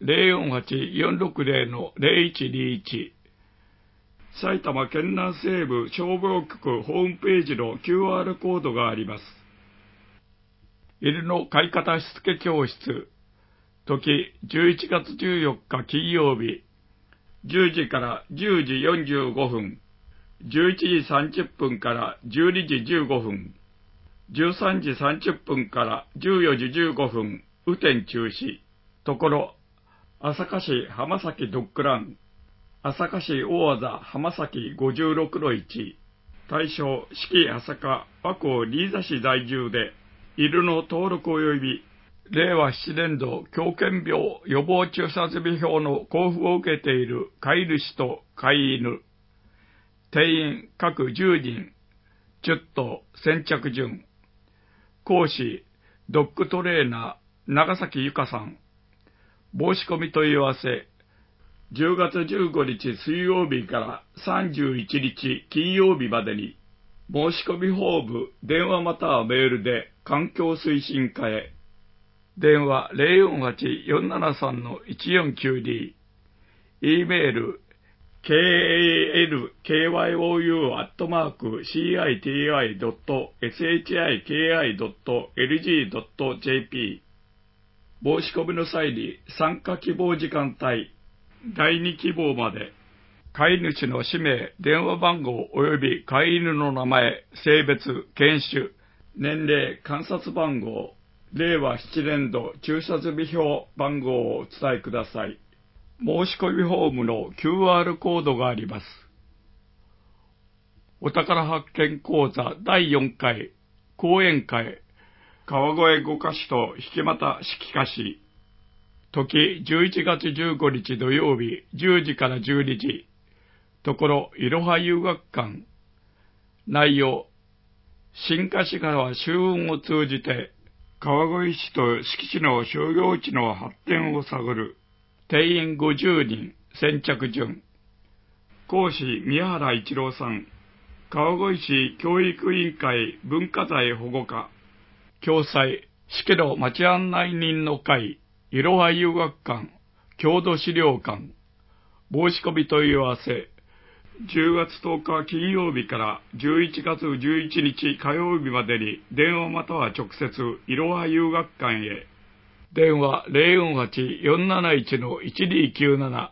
048-460-0121、埼玉県南西部消防局ホームページの QR コードがあります。犬の飼い方しつけ教室、時11月14日金曜日、10時から10時45分、11時30分から12時15分、13時30分から14時15分、雨天中止。ところ、朝霞市浜崎ドッグラン、朝霞市大字浜崎56-1、対象、四季朝霞和光新座市在住で、犬の登録及び、令和7年度狂犬病予防注射済み表の交付を受けている飼い主と飼い犬、定員各10人、10頭先着順、講師、ドッグトレーナー、長崎ゆかさん。申し込み問い合わせ、10月15日水曜日から31日金曜日までに、申し込みフォーム、電話またはメールで環境推進課へ。電話 048-473-1492。e メール、kalkyo.citi.shiki.lg.jp。申し込みの際に参加希望時間帯、第2希望まで、飼い主の氏名、電話番号及び飼い犬の名前、性別、犬種、年齢、観察番号、令和7年度注射済み表番号をお伝えください。申し込みフォームの QR コードがあります。お宝発見講座第4回講演会、川越五箇市と引俣四季菓子、時11月15日土曜日10時から12時、ところいろは遊学館。内容、新柏川周運を通じて川越市と四季市の商業地の発展を探る。定員50人、先着順。講師宮原一郎さん。川越市教育委員会文化財保護課。共催、市家の町案内人の会、いろは遊学館、郷土資料館。申し込み問い合わせ、10月10日金曜日から11月11日火曜日までに電話または直接、いろは遊学館へ。電話 048-471-1297。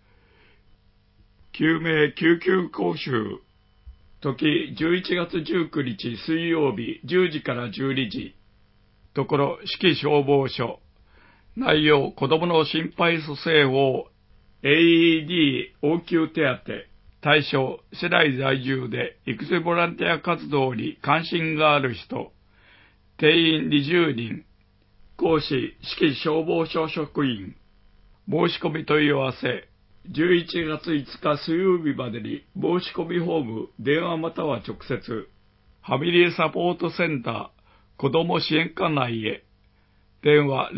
救命救急講習。時11月19日水曜日10時から12時。ところ、四季消防署。内容、子供の心肺蘇生法、AED 応急手当。対象、市内在住で育児ボランティア活動に関心がある人。定員20人。講師、四季消防署職員。申し込み問い合わせ、11月5日水曜日までに申し込みフォーム、電話または直接、ファミリーサポートセンター、子ども支援課内へ。電話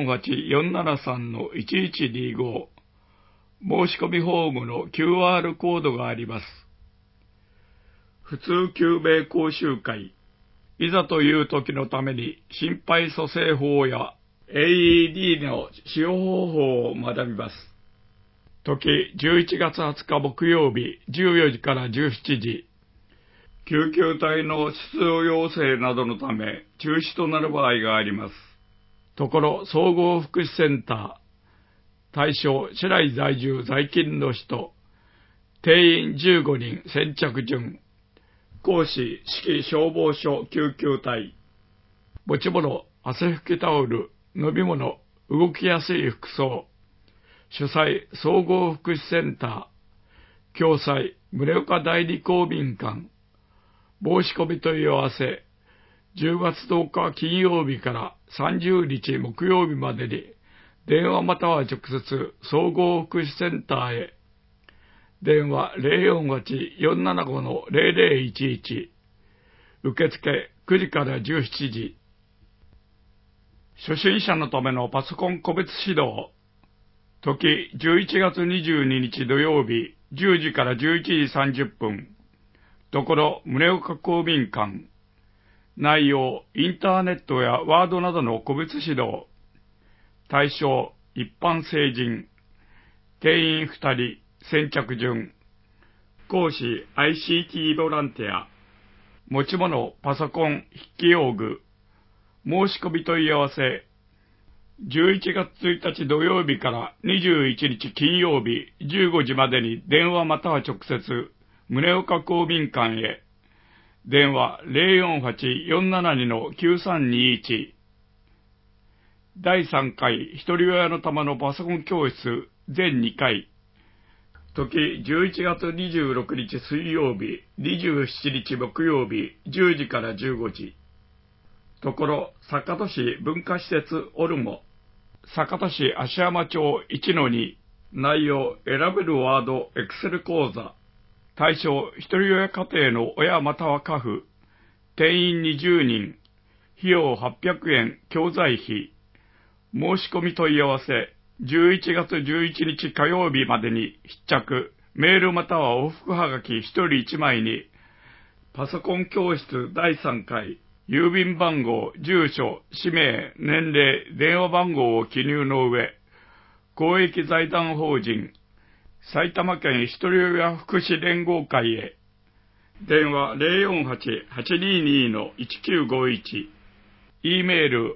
048-473-1125。申し込みフォームの QR コードがあります。普通救命講習会。いざという時のために心肺蘇生法や AED の使用方法を学びます。時11月20日木曜日14時から17時。救急隊の出動要請などのため中止となる場合があります。ところ総合福祉センター。 対象、市内在住在勤の人、定員15人、先着順。講師、指揮消防署救急隊。持ち物、汗拭きタオル、飲み物、動きやすい服装。主催、総合福祉センター。共催、宗岡第二公民館。申し込み問い合わせ。10月10日金曜日から30日木曜日までに、電話または直接、総合福祉センターへ。電話 048-475-0011。受付9時から17時。初心者のためのパソコン個別指導。時11月22日土曜日10時から11時30分。ところ宗岡公民館。内容、インターネットやワードなどの個別指導。対象、一般成人。定員2人、先着順。講師、ICT ボランティア。持ち物、パソコン、筆記用具。申し込み問い合わせ。11月1日土曜日から21日金曜日15時までに電話または直接、宗岡公民館へ。電話 048-472-9321。第3回一人親のためのパソコン教室全2回。時11月26日水曜日、27日木曜日10時から15時。ところ、坂戸市文化施設オルモ。坂戸市芦山町 1-2。内容、選べるワードエクセル講座。対象、一人親家庭の親または家父。定員20人。費用800円、教材費。申し込み問い合わせ。11月11日火曜日までに必着。メールまたは往復はがき1人1枚に。パソコン教室第3回。郵便番号、住所、氏名、年齢、電話番号を記入の上。公益財団法人。埼玉県一人親福祉連合会へ。電話 048-822-1951。E メール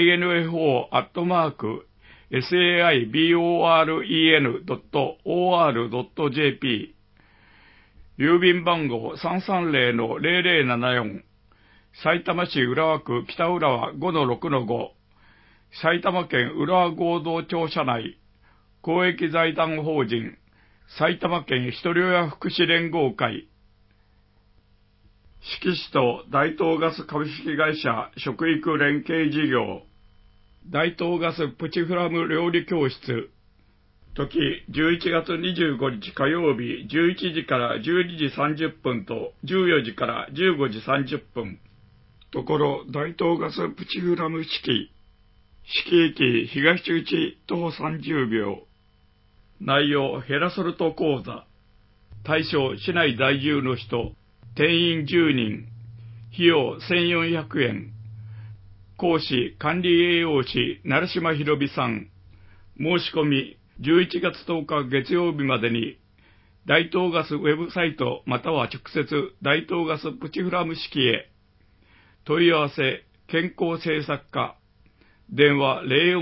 info@saiboren.or.jp。郵便番号 330-0074。埼玉市浦和区北浦和 5-6-5。埼玉県浦和合同庁舎内。公益財団法人。埼玉県一人親福祉連合会。志木市と大東ガス株式会社食育連携事業。大東ガスプチフラム料理教室。時11月25日火曜日11時から12時30分と14時から15時30分。ところ、大東ガスプチフラム式。式駅東口徒歩30秒。内容、ヘラソルト講座。対象、市内在住の人。定員10人。費用1400円。講師、管理栄養士、成島博美さん。申し込み、11月10日月曜日までに、大東ガスウェブサイトまたは直接、大東ガスプチフラム式へ。問い合わせ、健康政策課。電話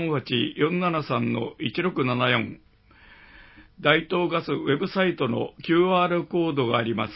048-473-1674。大東ガスウェブサイトの QR コードがあります。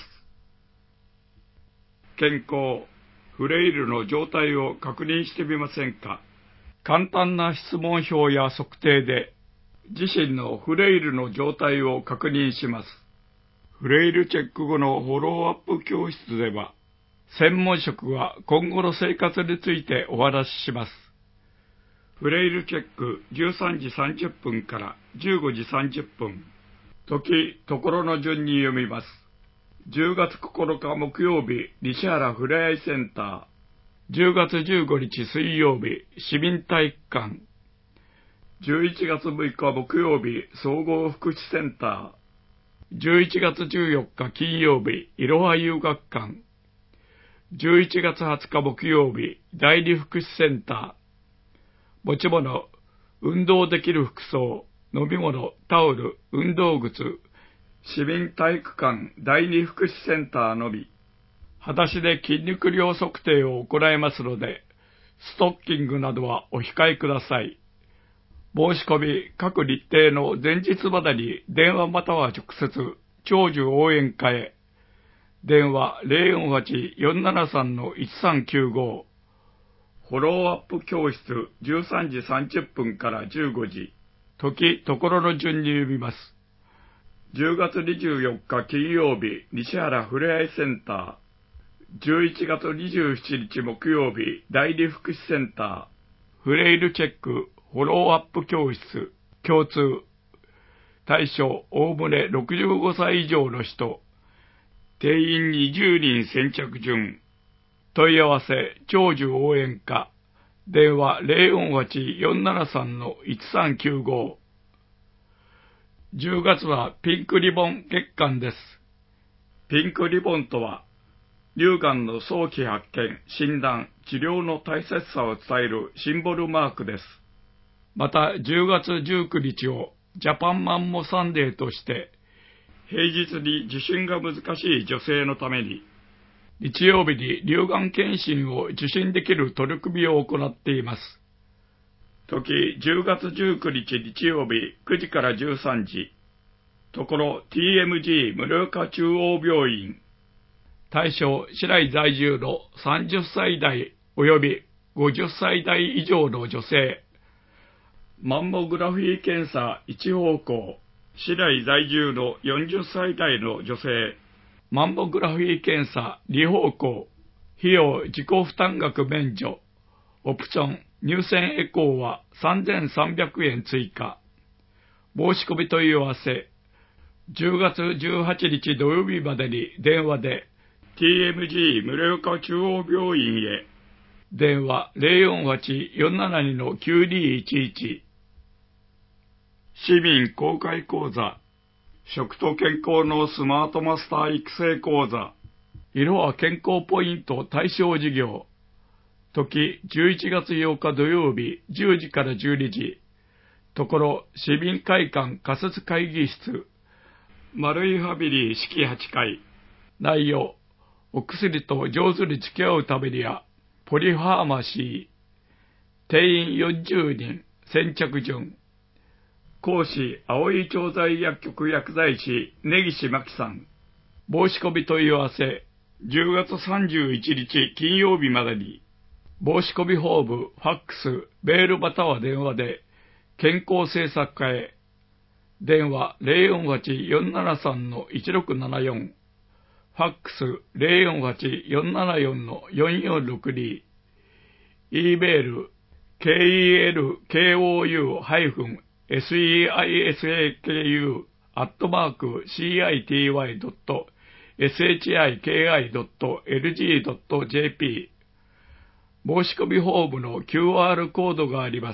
健康、フレイルの状態を確認してみませんか？簡単な質問票や測定で、自身のフレイルの状態を確認します。フレイルチェック後のフォローアップ教室では、専門職は今後の生活についてお話しします。フレイルチェック13時30分から15時30分。時、ところの順に読みます。10月9日木曜日、西原ふれあいセンター。10月15日水曜日、市民体育館。11月6日木曜日、総合福祉センター。11月14日金曜日、いろは遊学館。11月20日木曜日、第二福祉センター。持ち物、運動できる服装、飲み物、タオル、運動靴、市民体育館第二福祉センターのみ。裸足で筋肉量測定を行いますので、ストッキングなどはお控えください。 申し込み各日程の前日までに電話または直接、長寿応援課へ。電話 048-473-1395。フォローアップ教室13時30分から15時。時、ところの順に読みます。10月24日金曜日、西原ふれあいセンター。11月27日木曜日、第二福祉センター。フレイルチェック、フォローアップ教室、共通。対象、おおむね65歳以上の人。定員20人先着順。問い合わせ、長寿応援課。電話 048-473-1395。10月はピンクリボン月間です。ピンクリボンとは、乳がんの早期発見、診断、治療の大切さを伝えるシンボルマークです。また、10月19日をジャパンマンモサンデーとして、平日に受診が難しい女性のために、日曜日に乳がん検診を受診できる取り組みを行っています。時、10月19日日曜日9時から13時。ところ TMG 無岡中央病院。対象、市内在住の30歳代及び50歳代以上の女性。マンモグラフィー検査1方向。市内在住の40歳代の女性。マンモグラフィー検査2方向。費用自己負担額免除。オプション、乳腺エコーは3300円追加。申し込み問い合わせ。10月18日土曜日までに電話で TMG 無岡中央病院へ。電話 048-472-9211。市民公開講座。食と健康のスマートマスター育成講座。いろは健康ポイント対象事業。時、11月8日土曜日、10時から12時。ところ、市民会館仮設会議室。丸いファミリー式8階。内容、お薬と上手に付き合うためには、ポリファーマシー。定員40人、先着順。講師、青い調剤薬局薬剤師、根岸真紀さん。申し込み問い合わせ、10月31日金曜日までに。申し込みフォーム、ファックス、メールまたは電話で、健康政策課へ。電話 048-473-1674。ファックス 048-474-4462。e メール kelkau-seisaku.shiki.lg.jp。申し込みフォームの QR コードがあります。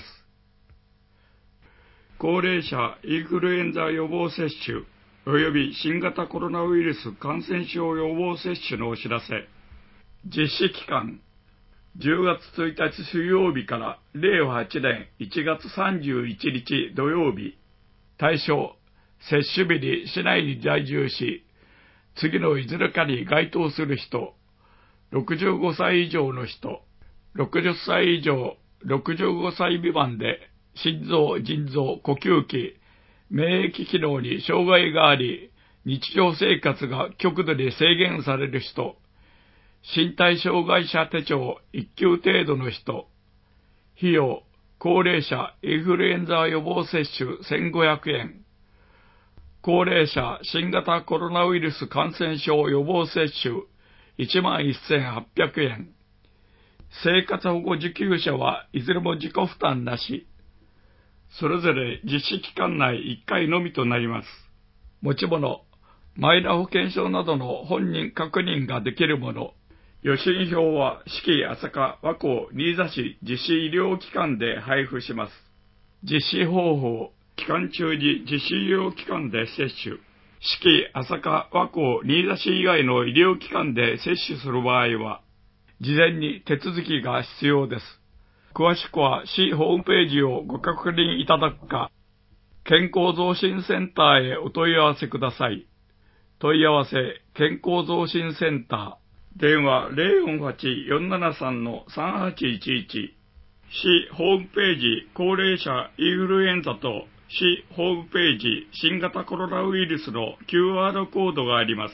高齢者インフルエンザ予防接種及び新型コロナウイルス感染症予防接種のお知らせ。実施期間、10月1日水曜日から令和8年1月31日土曜日。対象、接種日に市内に在住し、次のいずれかに該当する人、65歳以上の人、60歳以上、65歳未満で、心臓、腎臓、呼吸器、免疫機能に障害があり、日常生活が極度に制限される人、身体障害者手帳1級程度の人、費用、高齢者インフルエンザ予防接種1500円、高齢者新型コロナウイルス感染症予防接種11,800円、生活保護受給者はいずれも自己負担なし。それぞれ実施期間内1回のみとなります。持ち物、マイナ保険証などの本人確認ができるもの。予診票は四季朝霞和光新座市実施医療機関で配布します。実施方法、期間中に実施医療機関で接種。四季朝霞和光新座市以外の医療機関で接種する場合は、事前に手続きが必要です。詳しくは市ホームページをご確認いただくか、健康増進センターへお問い合わせください。問い合わせ、健康増進センター。電話 048-473-3811。 市ホームページ高齢者インフルエンザと市ホームページ新型コロナウイルスの QR コードがあります。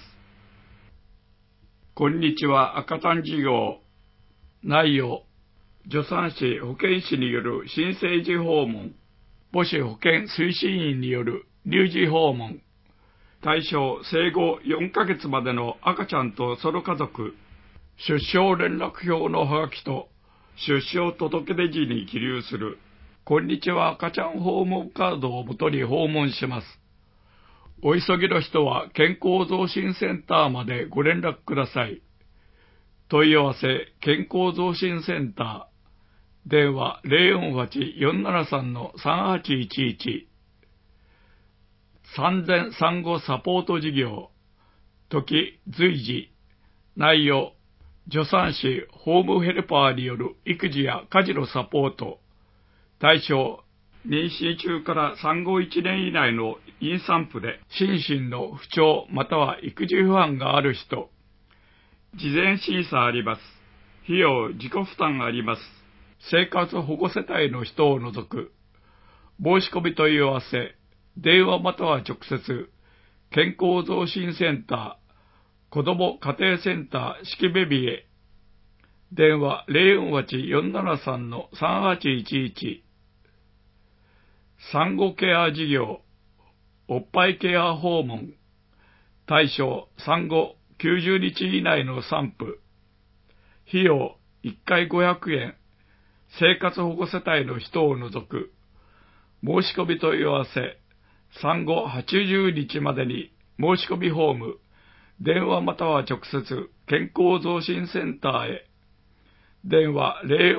こんにちは。赤ちゃん事業内容、助産師保健師による新生児訪問、母子保健推進員による乳児訪問、対象生後4ヶ月までの赤ちゃんとその家族、出生連絡票のハガキと出生届出時に記入する、こんにちは赤ちゃん訪問カードをもとに訪問します。お急ぎの人は健康増進センターまでご連絡ください。問い合わせ健康増進センター、電話 048-473-3811、産前産後サポート事業、時随時、内容、助産師、ホームヘルパーによる育児や家事のサポート、対象、妊娠中から産後1年以内の妊産婦で心身の不調または育児不安がある人、事前審査あります。費用自己負担あります。生活保護世帯の人を除く。申し込み問い合わせ、電話または直接、健康増進センター、子ども家庭センター式ベビーへ。電話 048-473-3811。産後ケア事業、おっぱいケア訪問。対象、産後90日以内の産婦。費用、1回500円。生活保護世帯の人を除く。申し込み問い合わせ、産後80日までに申し込みフォーム、電話または直接、健康増進センターへ。電話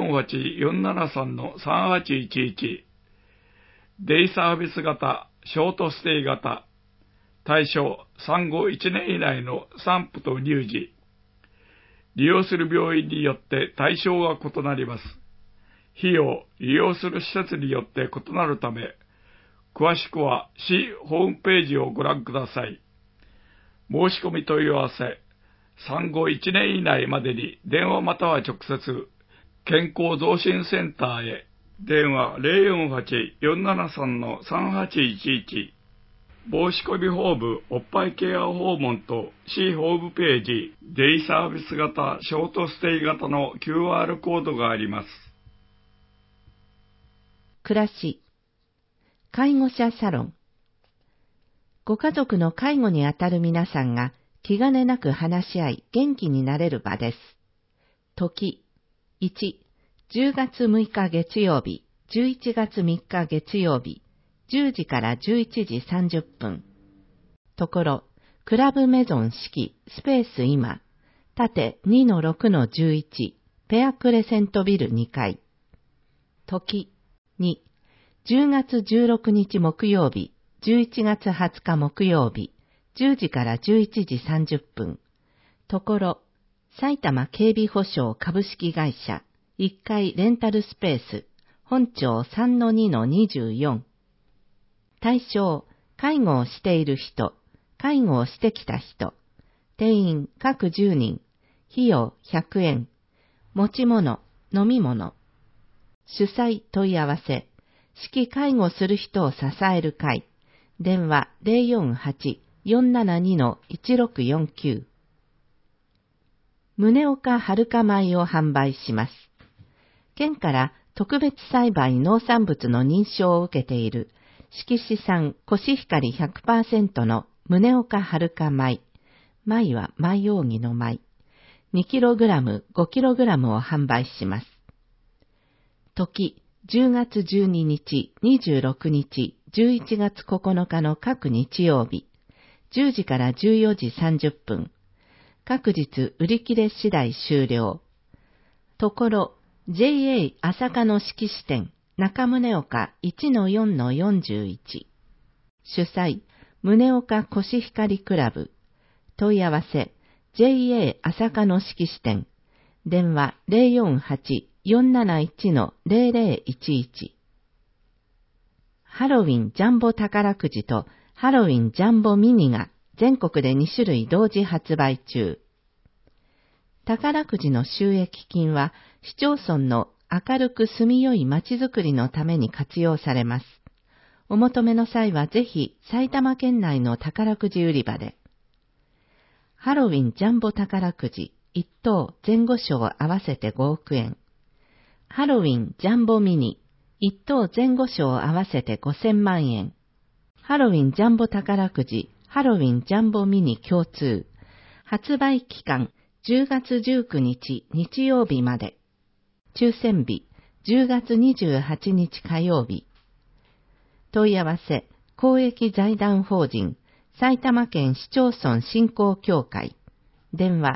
048-473-3811。デイサービス型、ショートステイ型。対象、産後1年以内の産婦と乳児。利用する病院によって対象が異なります。費用、利用する施設によって異なるため、詳しくは市ホームページをご覧ください。申し込み問い合わせ、産後1年以内までに電話または直接、健康増進センターへ。電話 048-473-3811。申し込みフォームおっぱいケア訪問と市ホームページデイサービス型ショートステイ型の QR コードがあります。 暮らし介護者サロン。ご家族の介護にあたる皆さんが気兼ねなく話し合い元気になれる場です。時1、10月6日月曜日、11月3日月曜日、10時から11時30分。ところ、クラブメゾン式スペース今、縦 2-6-11、ペアクレセントビル2階。時2、10月16日木曜日、11月20日木曜日、10時から11時30分。ところ、埼玉警備保障株式会社、1階レンタルスペース、本町 3-2-24。対象、介護をしている人、介護をしてきた人、定員各10人、費用100円、持ち物、飲み物。主催問い合わせ、指揮介護する人を支える会、電話 048-472-1649。宗岡はるか米を販売します。県から特別栽培農産物の認証を受けている色紙産コシヒカリ 100% の宗岡はるか米。米は米扇の米。2kg、5kg を販売します。時、10月12日、26日、11月9日の各日曜日、10時から14時30分。各日売り切れ次第終了。ところ、JA 朝霞の色紙店、中宗岡 1-4-41。主催、宗岡コシヒカリクラブ。問い合わせ、JA 朝霞の色紙店。電話 048-471-0011。ハロウィンジャンボ宝くじとハロウィンジャンボミニが全国で2種類同時発売中。宝くじの収益金は市町村の明るく住みよい街づくりのために活用されます。お求めの際はぜひ埼玉県内の宝くじ売り場で。ハロウィンジャンボ宝くじ1等前後賞合わせて5億円。ハロウィンジャンボミニ1等前後賞合わせて5000万円。ハロウィンジャンボ宝くじハロウィンジャンボミニ共通。発売期間10月19日日曜日まで。抽選日10月28日火曜日。問い合わせ公益財団法人埼玉県市町村振興協会。電話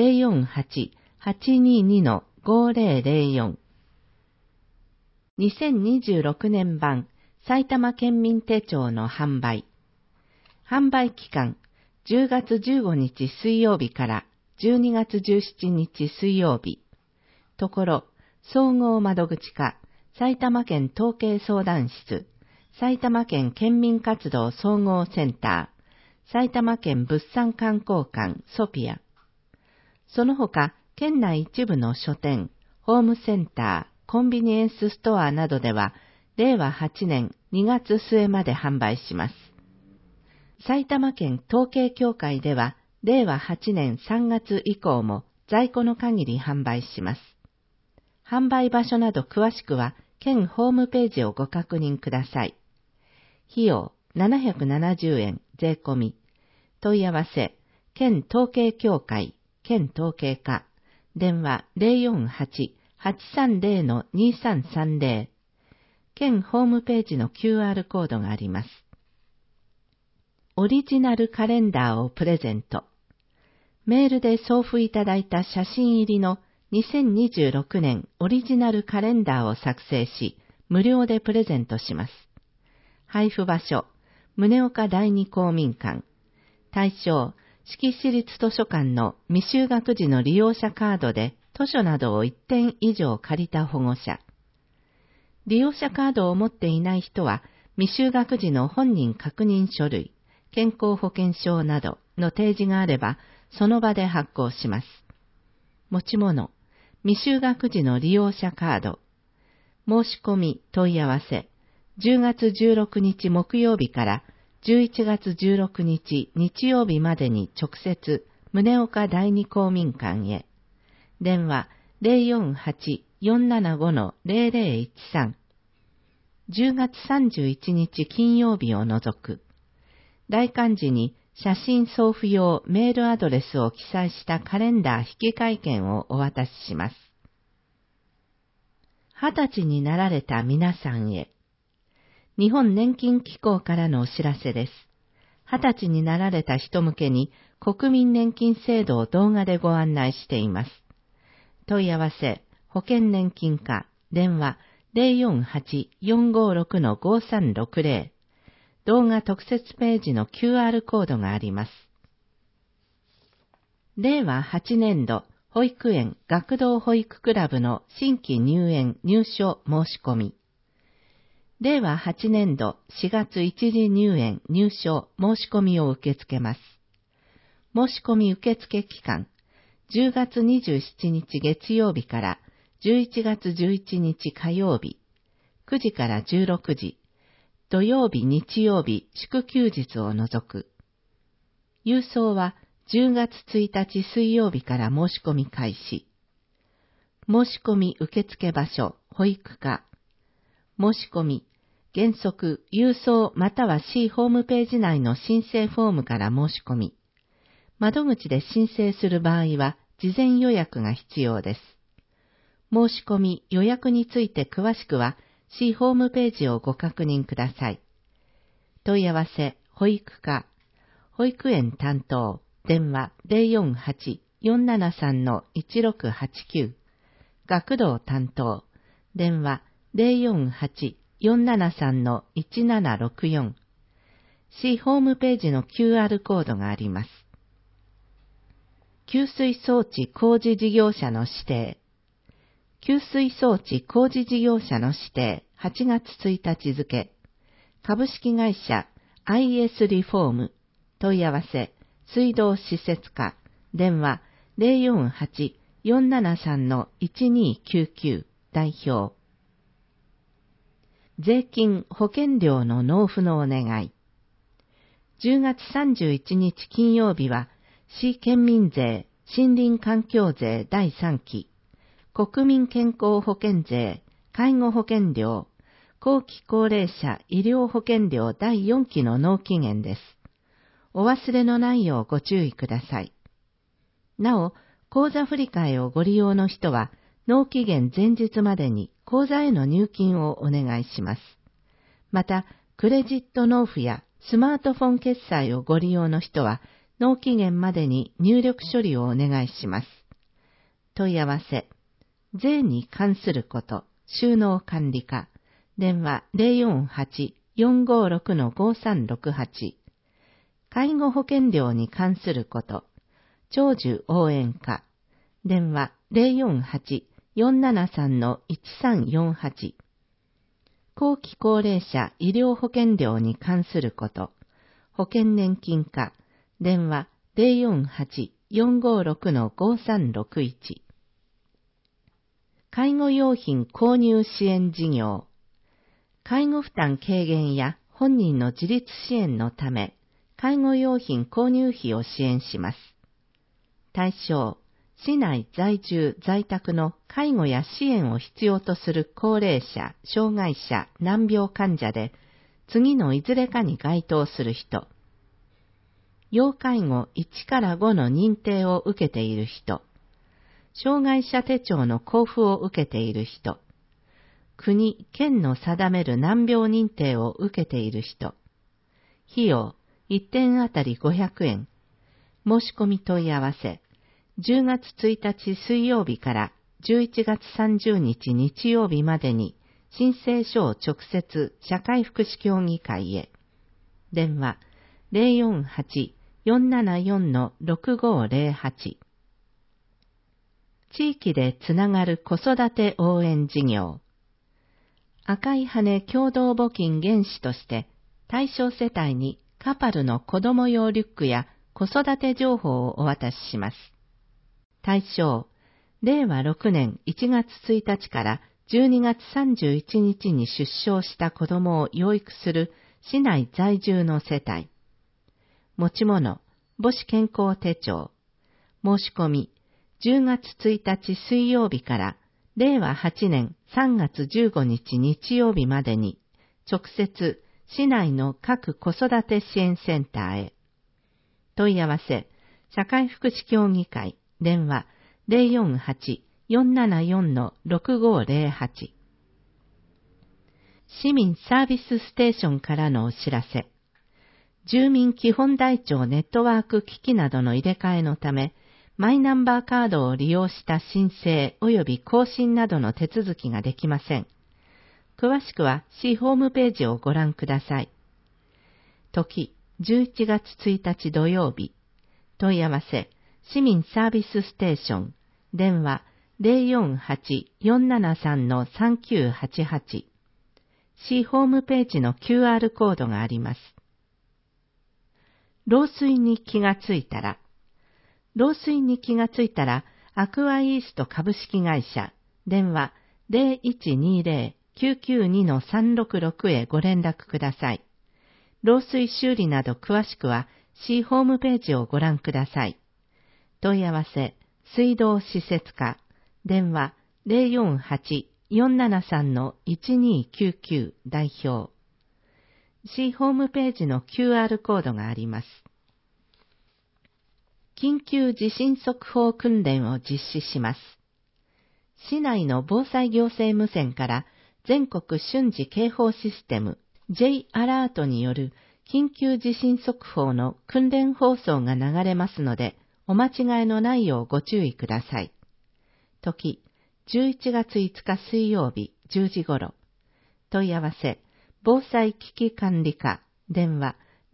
048-822-5004。2026年版埼玉県民手帳の販売。販売期間10月15日水曜日から12月17日水曜日。ところ、総合窓口課、埼玉県統計相談室、埼玉県県民活動総合センター、埼玉県物産観光館ソピア。その他、県内一部の書店、ホームセンター、コンビニエンスストアなどでは、令和8年2月末まで販売します。埼玉県統計協会では、令和8年3月以降も在庫の限り販売します。販売場所など詳しくは、県ホームページをご確認ください。費用770円税込み。問い合わせ、県統計協会、県統計課、電話 048-830-2330。県ホームページの QR コードがあります。オリジナルカレンダーをプレゼント。メールで送付いただいた写真入りの2026年オリジナルカレンダーを作成し、無料でプレゼントします。配布場所、宗岡第二公民館。対象、志木市立図書館の未就学児の利用者カードで図書などを1点以上借りた保護者。利用者カードを持っていない人は、未就学児の本人確認書類、健康保険証などの提示があれば、その場で発行します。持ち物、未就学児の利用者カード。申し込み問い合わせ、10月16日木曜日から11月16日日曜日までに直接、宗岡第二公民館へ。電話 048-475-0013。10月31日金曜日を除く。来館時に写真送付用メールアドレスを記載したカレンダー引換券をお渡しします。20歳になられた皆さんへ。日本年金機構からのお知らせです。20歳になられた人向けに国民年金制度を動画でご案内しています。問い合わせ、保険年金課、電話 048-456-5360。動画特設ページの QR コードがあります。令和8年度保育園学童保育クラブの新規入園入所申し込み。令和8年度4月一次入園入所申し込みを受け付けます。申し込み受付期間、10月27日月曜日から11月11日火曜日、9時から16時、土曜日日曜日祝休日を除く。郵送は10月1日水曜日から申し込み開始。申し込み受付場所、保育課。申し込み、原則、郵送または市ホームページ内の申請フォームから申し込み。窓口で申請する場合は、事前予約が必要です。申し込み、予約について詳しくは、市ホームページをご確認ください。問い合わせ、保育課。保育園担当、電話 048-473-1689。学童担当、電話 048-473-1764。市ホームページの QR コードがあります。給水装置工事事業者の指定。給水装置工事事業者の指定8月1日付。株式会社 IS リフォーム。問い合わせ、水道施設課。電話 048-473-1299。 代表。税金・保険料の納付のお願い。10月31日金曜日は、市県民税、森林環境税第3期、国民健康保険税、介護保険料、後期高齢者医療保険料第4期の納期限です。お忘れのないようご注意ください。なお、口座振替をご利用の人は、納期限前日までに口座への入金をお願いします。また、クレジット納付やスマートフォン決済をご利用の人は、納期限までに入力処理をお願いします。問い合わせ。税に関すること、収納管理課。電話 048-456-5368。介護保険料に関すること、長寿応援課。電話 048-473-1348。後期高齢者医療保険料に関すること、保険年金課。電話 048-456-5361。介護用品購入支援事業。介護負担軽減や本人の自立支援のため、介護用品購入費を支援します。対象、市内在住在宅の介護や支援を必要とする高齢者、障害者、難病患者で、次のいずれかに該当する人。要介護1から5の認定を受けている人。障害者手帳の交付を受けている人。国、県の定める難病認定を受けている人。費用、1点あたり500円。申し込み問い合わせ。10月1日水曜日から11月30日日曜日までに申請書を直接社会福祉協議会へ。電話 048-474-6508。地域でつながる子育て応援事業。赤い羽共同募金原資として対象世帯にカパルの子供用リュックや子育て情報をお渡しします。対象、令和6年1月1日から12月31日に出生した子供を養育する市内在住の世帯。持ち物、母子健康手帳。申し込み、10月1日水曜日から令和8年3月15日日曜日までに直接市内の各子育て支援センターへ。問い合わせ、社会福祉協議会。電話 048-474-6508。市民サービスステーションからのお知らせ。住民基本台帳ネットワーク機器などの入れ替えのため、マイナンバーカードを利用した申請及び更新などの手続きができません。詳しくは市ホームページをご覧ください。時、11月1日土曜日。問い合わせ、市民サービスステーション。電話 048-473-3988。市ホームページの QR コードがあります。漏水に気がついたら。漏水に気がついたら、アクアイースト株式会社。電話 0120-992-366 へご連絡ください。漏水修理など詳しくは、市ホームページをご覧ください。問い合わせ、水道施設課。電話 048-473-1299 代表。市ホームページの QR コードがあります。緊急地震速報訓練を実施します。市内の防災行政無線から全国瞬時警報システム J アラートによる緊急地震速報の訓練放送が流れますので、お間違いのないようご注意ください。時、11月5日水曜日10時頃。問い合わせ、防災危機管理課。電話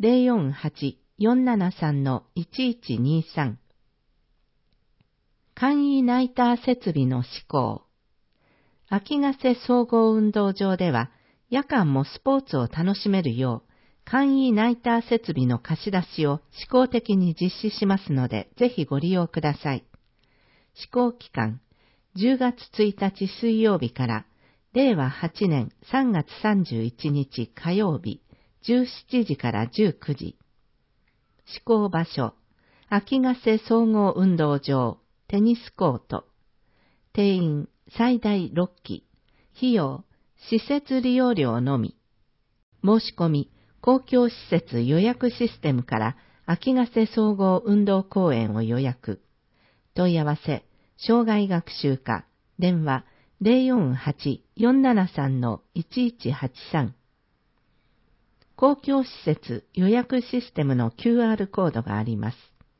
048-473-1123。簡易ナイター設備の施行。秋ヶ瀬総合運動場では、夜間もスポーツを楽しめるよう、簡易ナイター設備の貸し出しを試行的に実施しますので、ぜひご利用ください。施行期間、 10月1日水曜日から令和8年3月31日火曜日17時から19時。施行場所、秋ヶ瀬総合運動場、テニスコート。定員最大6機。費用、施設利用料のみ。申し込み、公共施設予約システムから秋ヶ瀬総合運動公園を予約。問い合わせ、障害学習課、電話 048-473-1183。公共施設予約システムの QR コードがあります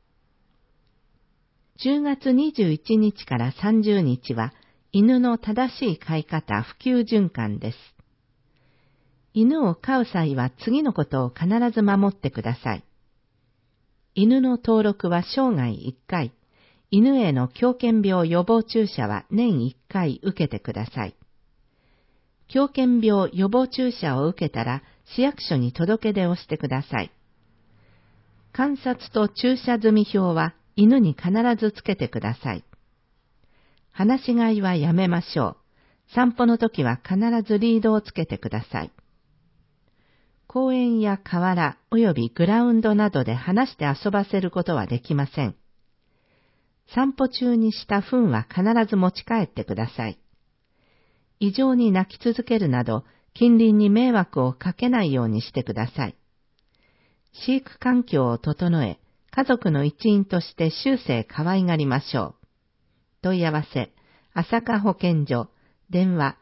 。10月21日から30日は、犬の正しい飼い方普及循環です。犬を飼う際は次のことを必ず守ってください。犬の登録は生涯1回、犬への狂犬病予防注射は年1回受けてください。狂犬病予防注射を受けたら市役所に届け出をしてください。観察と注射済み表は犬に必ずつけてください。放し飼いはやめましょう。散歩の時は必ずリードをつけてください。公園や河原及びグラウンドなどで放して遊ばせることはできません。散歩中にした糞は必ず持ち帰ってください。異常に鳴き続けるなど、近隣に迷惑をかけないようにしてください。飼育環境を整え、家族の一員として終生可愛がりましょう。問い合わせ、朝霞保健所、電話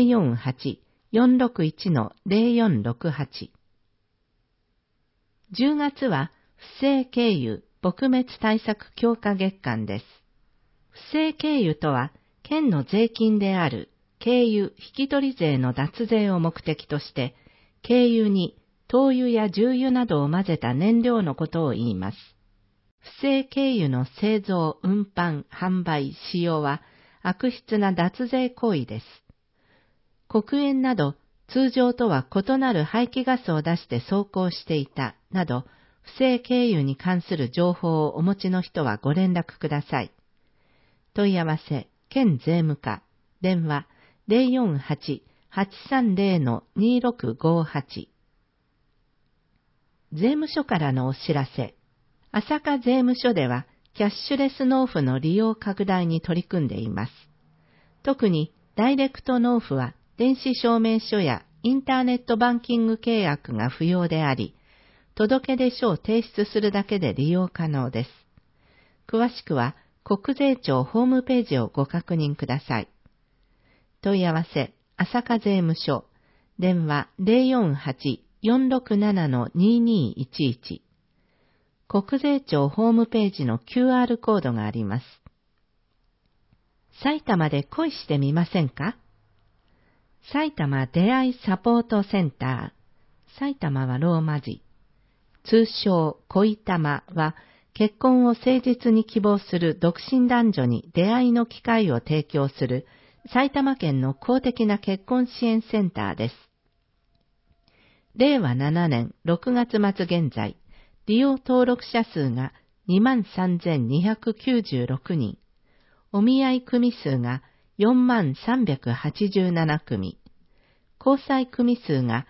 048-461-0468。10月は不正経由撲滅対策強化月間です。不正経由とは、県の税金である経由引取税の脱税を目的として、経由に灯油や重油などを混ぜた燃料のことを言います。不正経由の製造、運搬、販売、使用は悪質な脱税行為です。黒煙など通常とは異なる排気ガスを出して走行していたなど、不正経由に関する情報をお持ちの人はご連絡ください。問い合わせ、県税務課、電話 048-830-2658。税務署からのお知らせ。朝霞税務署では、キャッシュレス納付の利用拡大に取り組んでいます。特に、ダイレクト納付は、電子証明書やインターネットバンキング契約が不要であり、届出書を提出するだけで利用可能です。詳しくは、国税庁ホームページをご確認ください。問い合わせ、朝霞税務署、電話 048-467-2211。国税庁ホームページの QR コードがあります。埼玉で恋してみませんか？埼玉出会いサポートセンター。埼玉はローマ字。通称恋玉は、結婚を誠実に希望する独身男女に出会いの機会を提供する埼玉県の公的な結婚支援センターです。令和7年6月末現在、利用登録者数が 23,296 人、お見合い組数が 40,387 組、交際組数が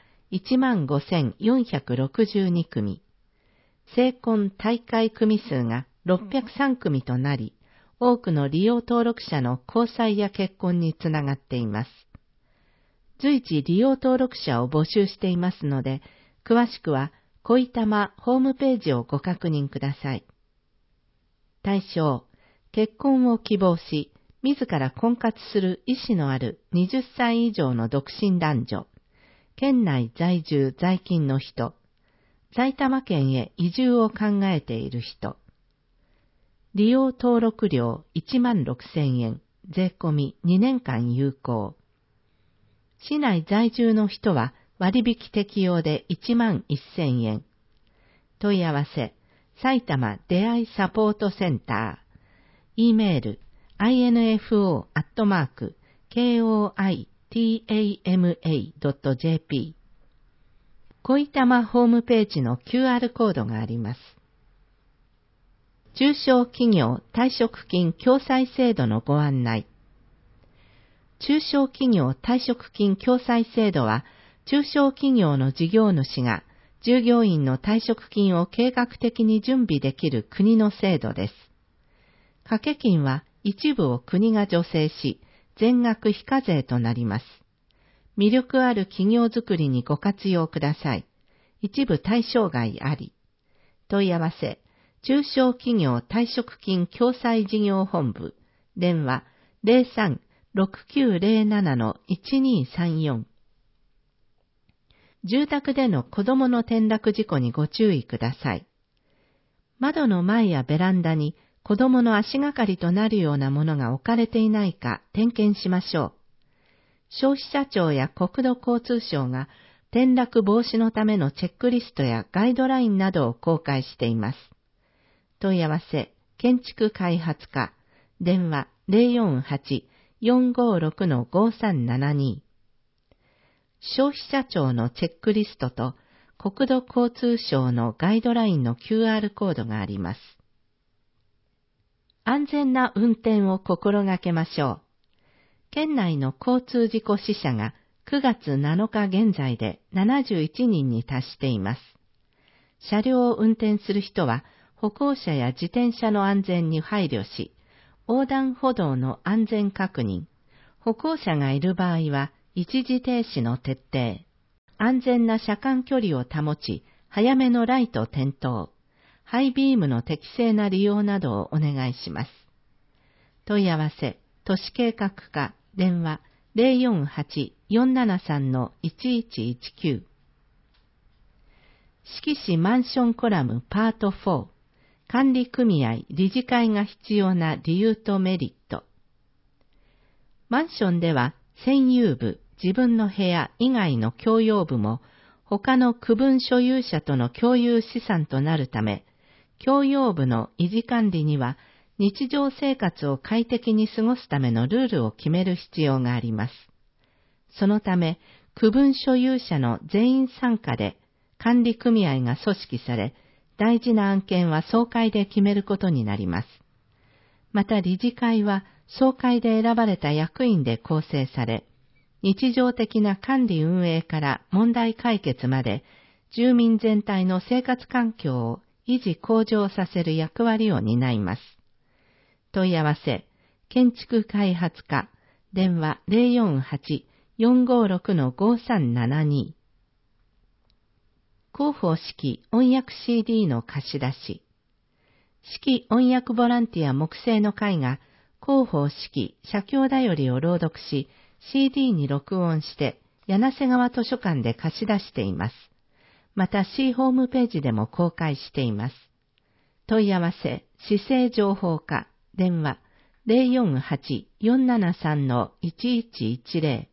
15,462 組、成婚大会組数が603組となり、多くの利用登録者の交際や結婚につながっています。随時利用登録者を募集していますので、詳しくは恋玉ホームページをご確認ください。対象、結婚を希望し、自ら婚活する意思のある20歳以上の独身男女、県内在住在勤の人、埼玉県へ移住を考えている人。利用登録料16,000円、税込み2年間有効。市内在住の人は割引適用で11,000円。問い合わせ、埼玉出会いサポートセンター。e メール、info@koitama.jp。恋玉ホームページの QR コードがあります。中小企業退職金共済制度のご案内。 中小企業退職金共済制度は、中小企業の事業主が従業員の退職金を計画的に準備できる国の制度です。掛け金は一部を国が助成し、全額非課税となります。魅力ある企業づくりにご活用ください。一部対象外あり。問い合わせ、中小企業退職金共済事業本部、電話 03-6907-1234。住宅での子供の転落事故にご注意ください。窓の前やベランダに子供の足がかりとなるようなものが置かれていないか点検しましょう。消費者庁や国土交通省が転落防止のためのチェックリストやガイドラインなどを公開しています。問い合わせ、建築開発課、電話 048-456-5372。消費者庁のチェックリストと国土交通省のガイドラインの QR コードがあります。安全な運転を心がけましょう。県内の交通事故死者が9月7日現在で71人に達しています。車両を運転する人は歩行者や自転車の安全に配慮し、横断歩道の安全確認、歩行者がいる場合は一時停止の徹底、安全な車間距離を保ち、早めのライト点灯、ハイビームの適正な利用などをお願いします。問い合わせ、都市計画課、電話 048-473-1119。四季市マンションコラムパート4、管理組合理事会が必要な理由とメリット。マンションでは占有部、自分の部屋以外の共用部も他の区分所有者との共有資産となるため、共用部の維持管理には日常生活を快適に過ごすためのルールを決める必要があります。そのため、区分所有者の全員参加で管理組合が組織され、大事な案件は総会で決めることになります。また理事会は総会で選ばれた役員で構成され、日常的な管理運営から問題解決まで、住民全体の生活環境を維持向上させる役割を担います。問い合わせ、建築開発課、電話 048-456-5372。広報式音訳 CD の貸し出し。式音訳ボランティア木製の会が広報式写経だよりを朗読し、CD に録音して柳瀬川図書館で貸し出しています。また C ホームページでも公開しています。問い合わせ、市政情報課、電話 048-473-1110。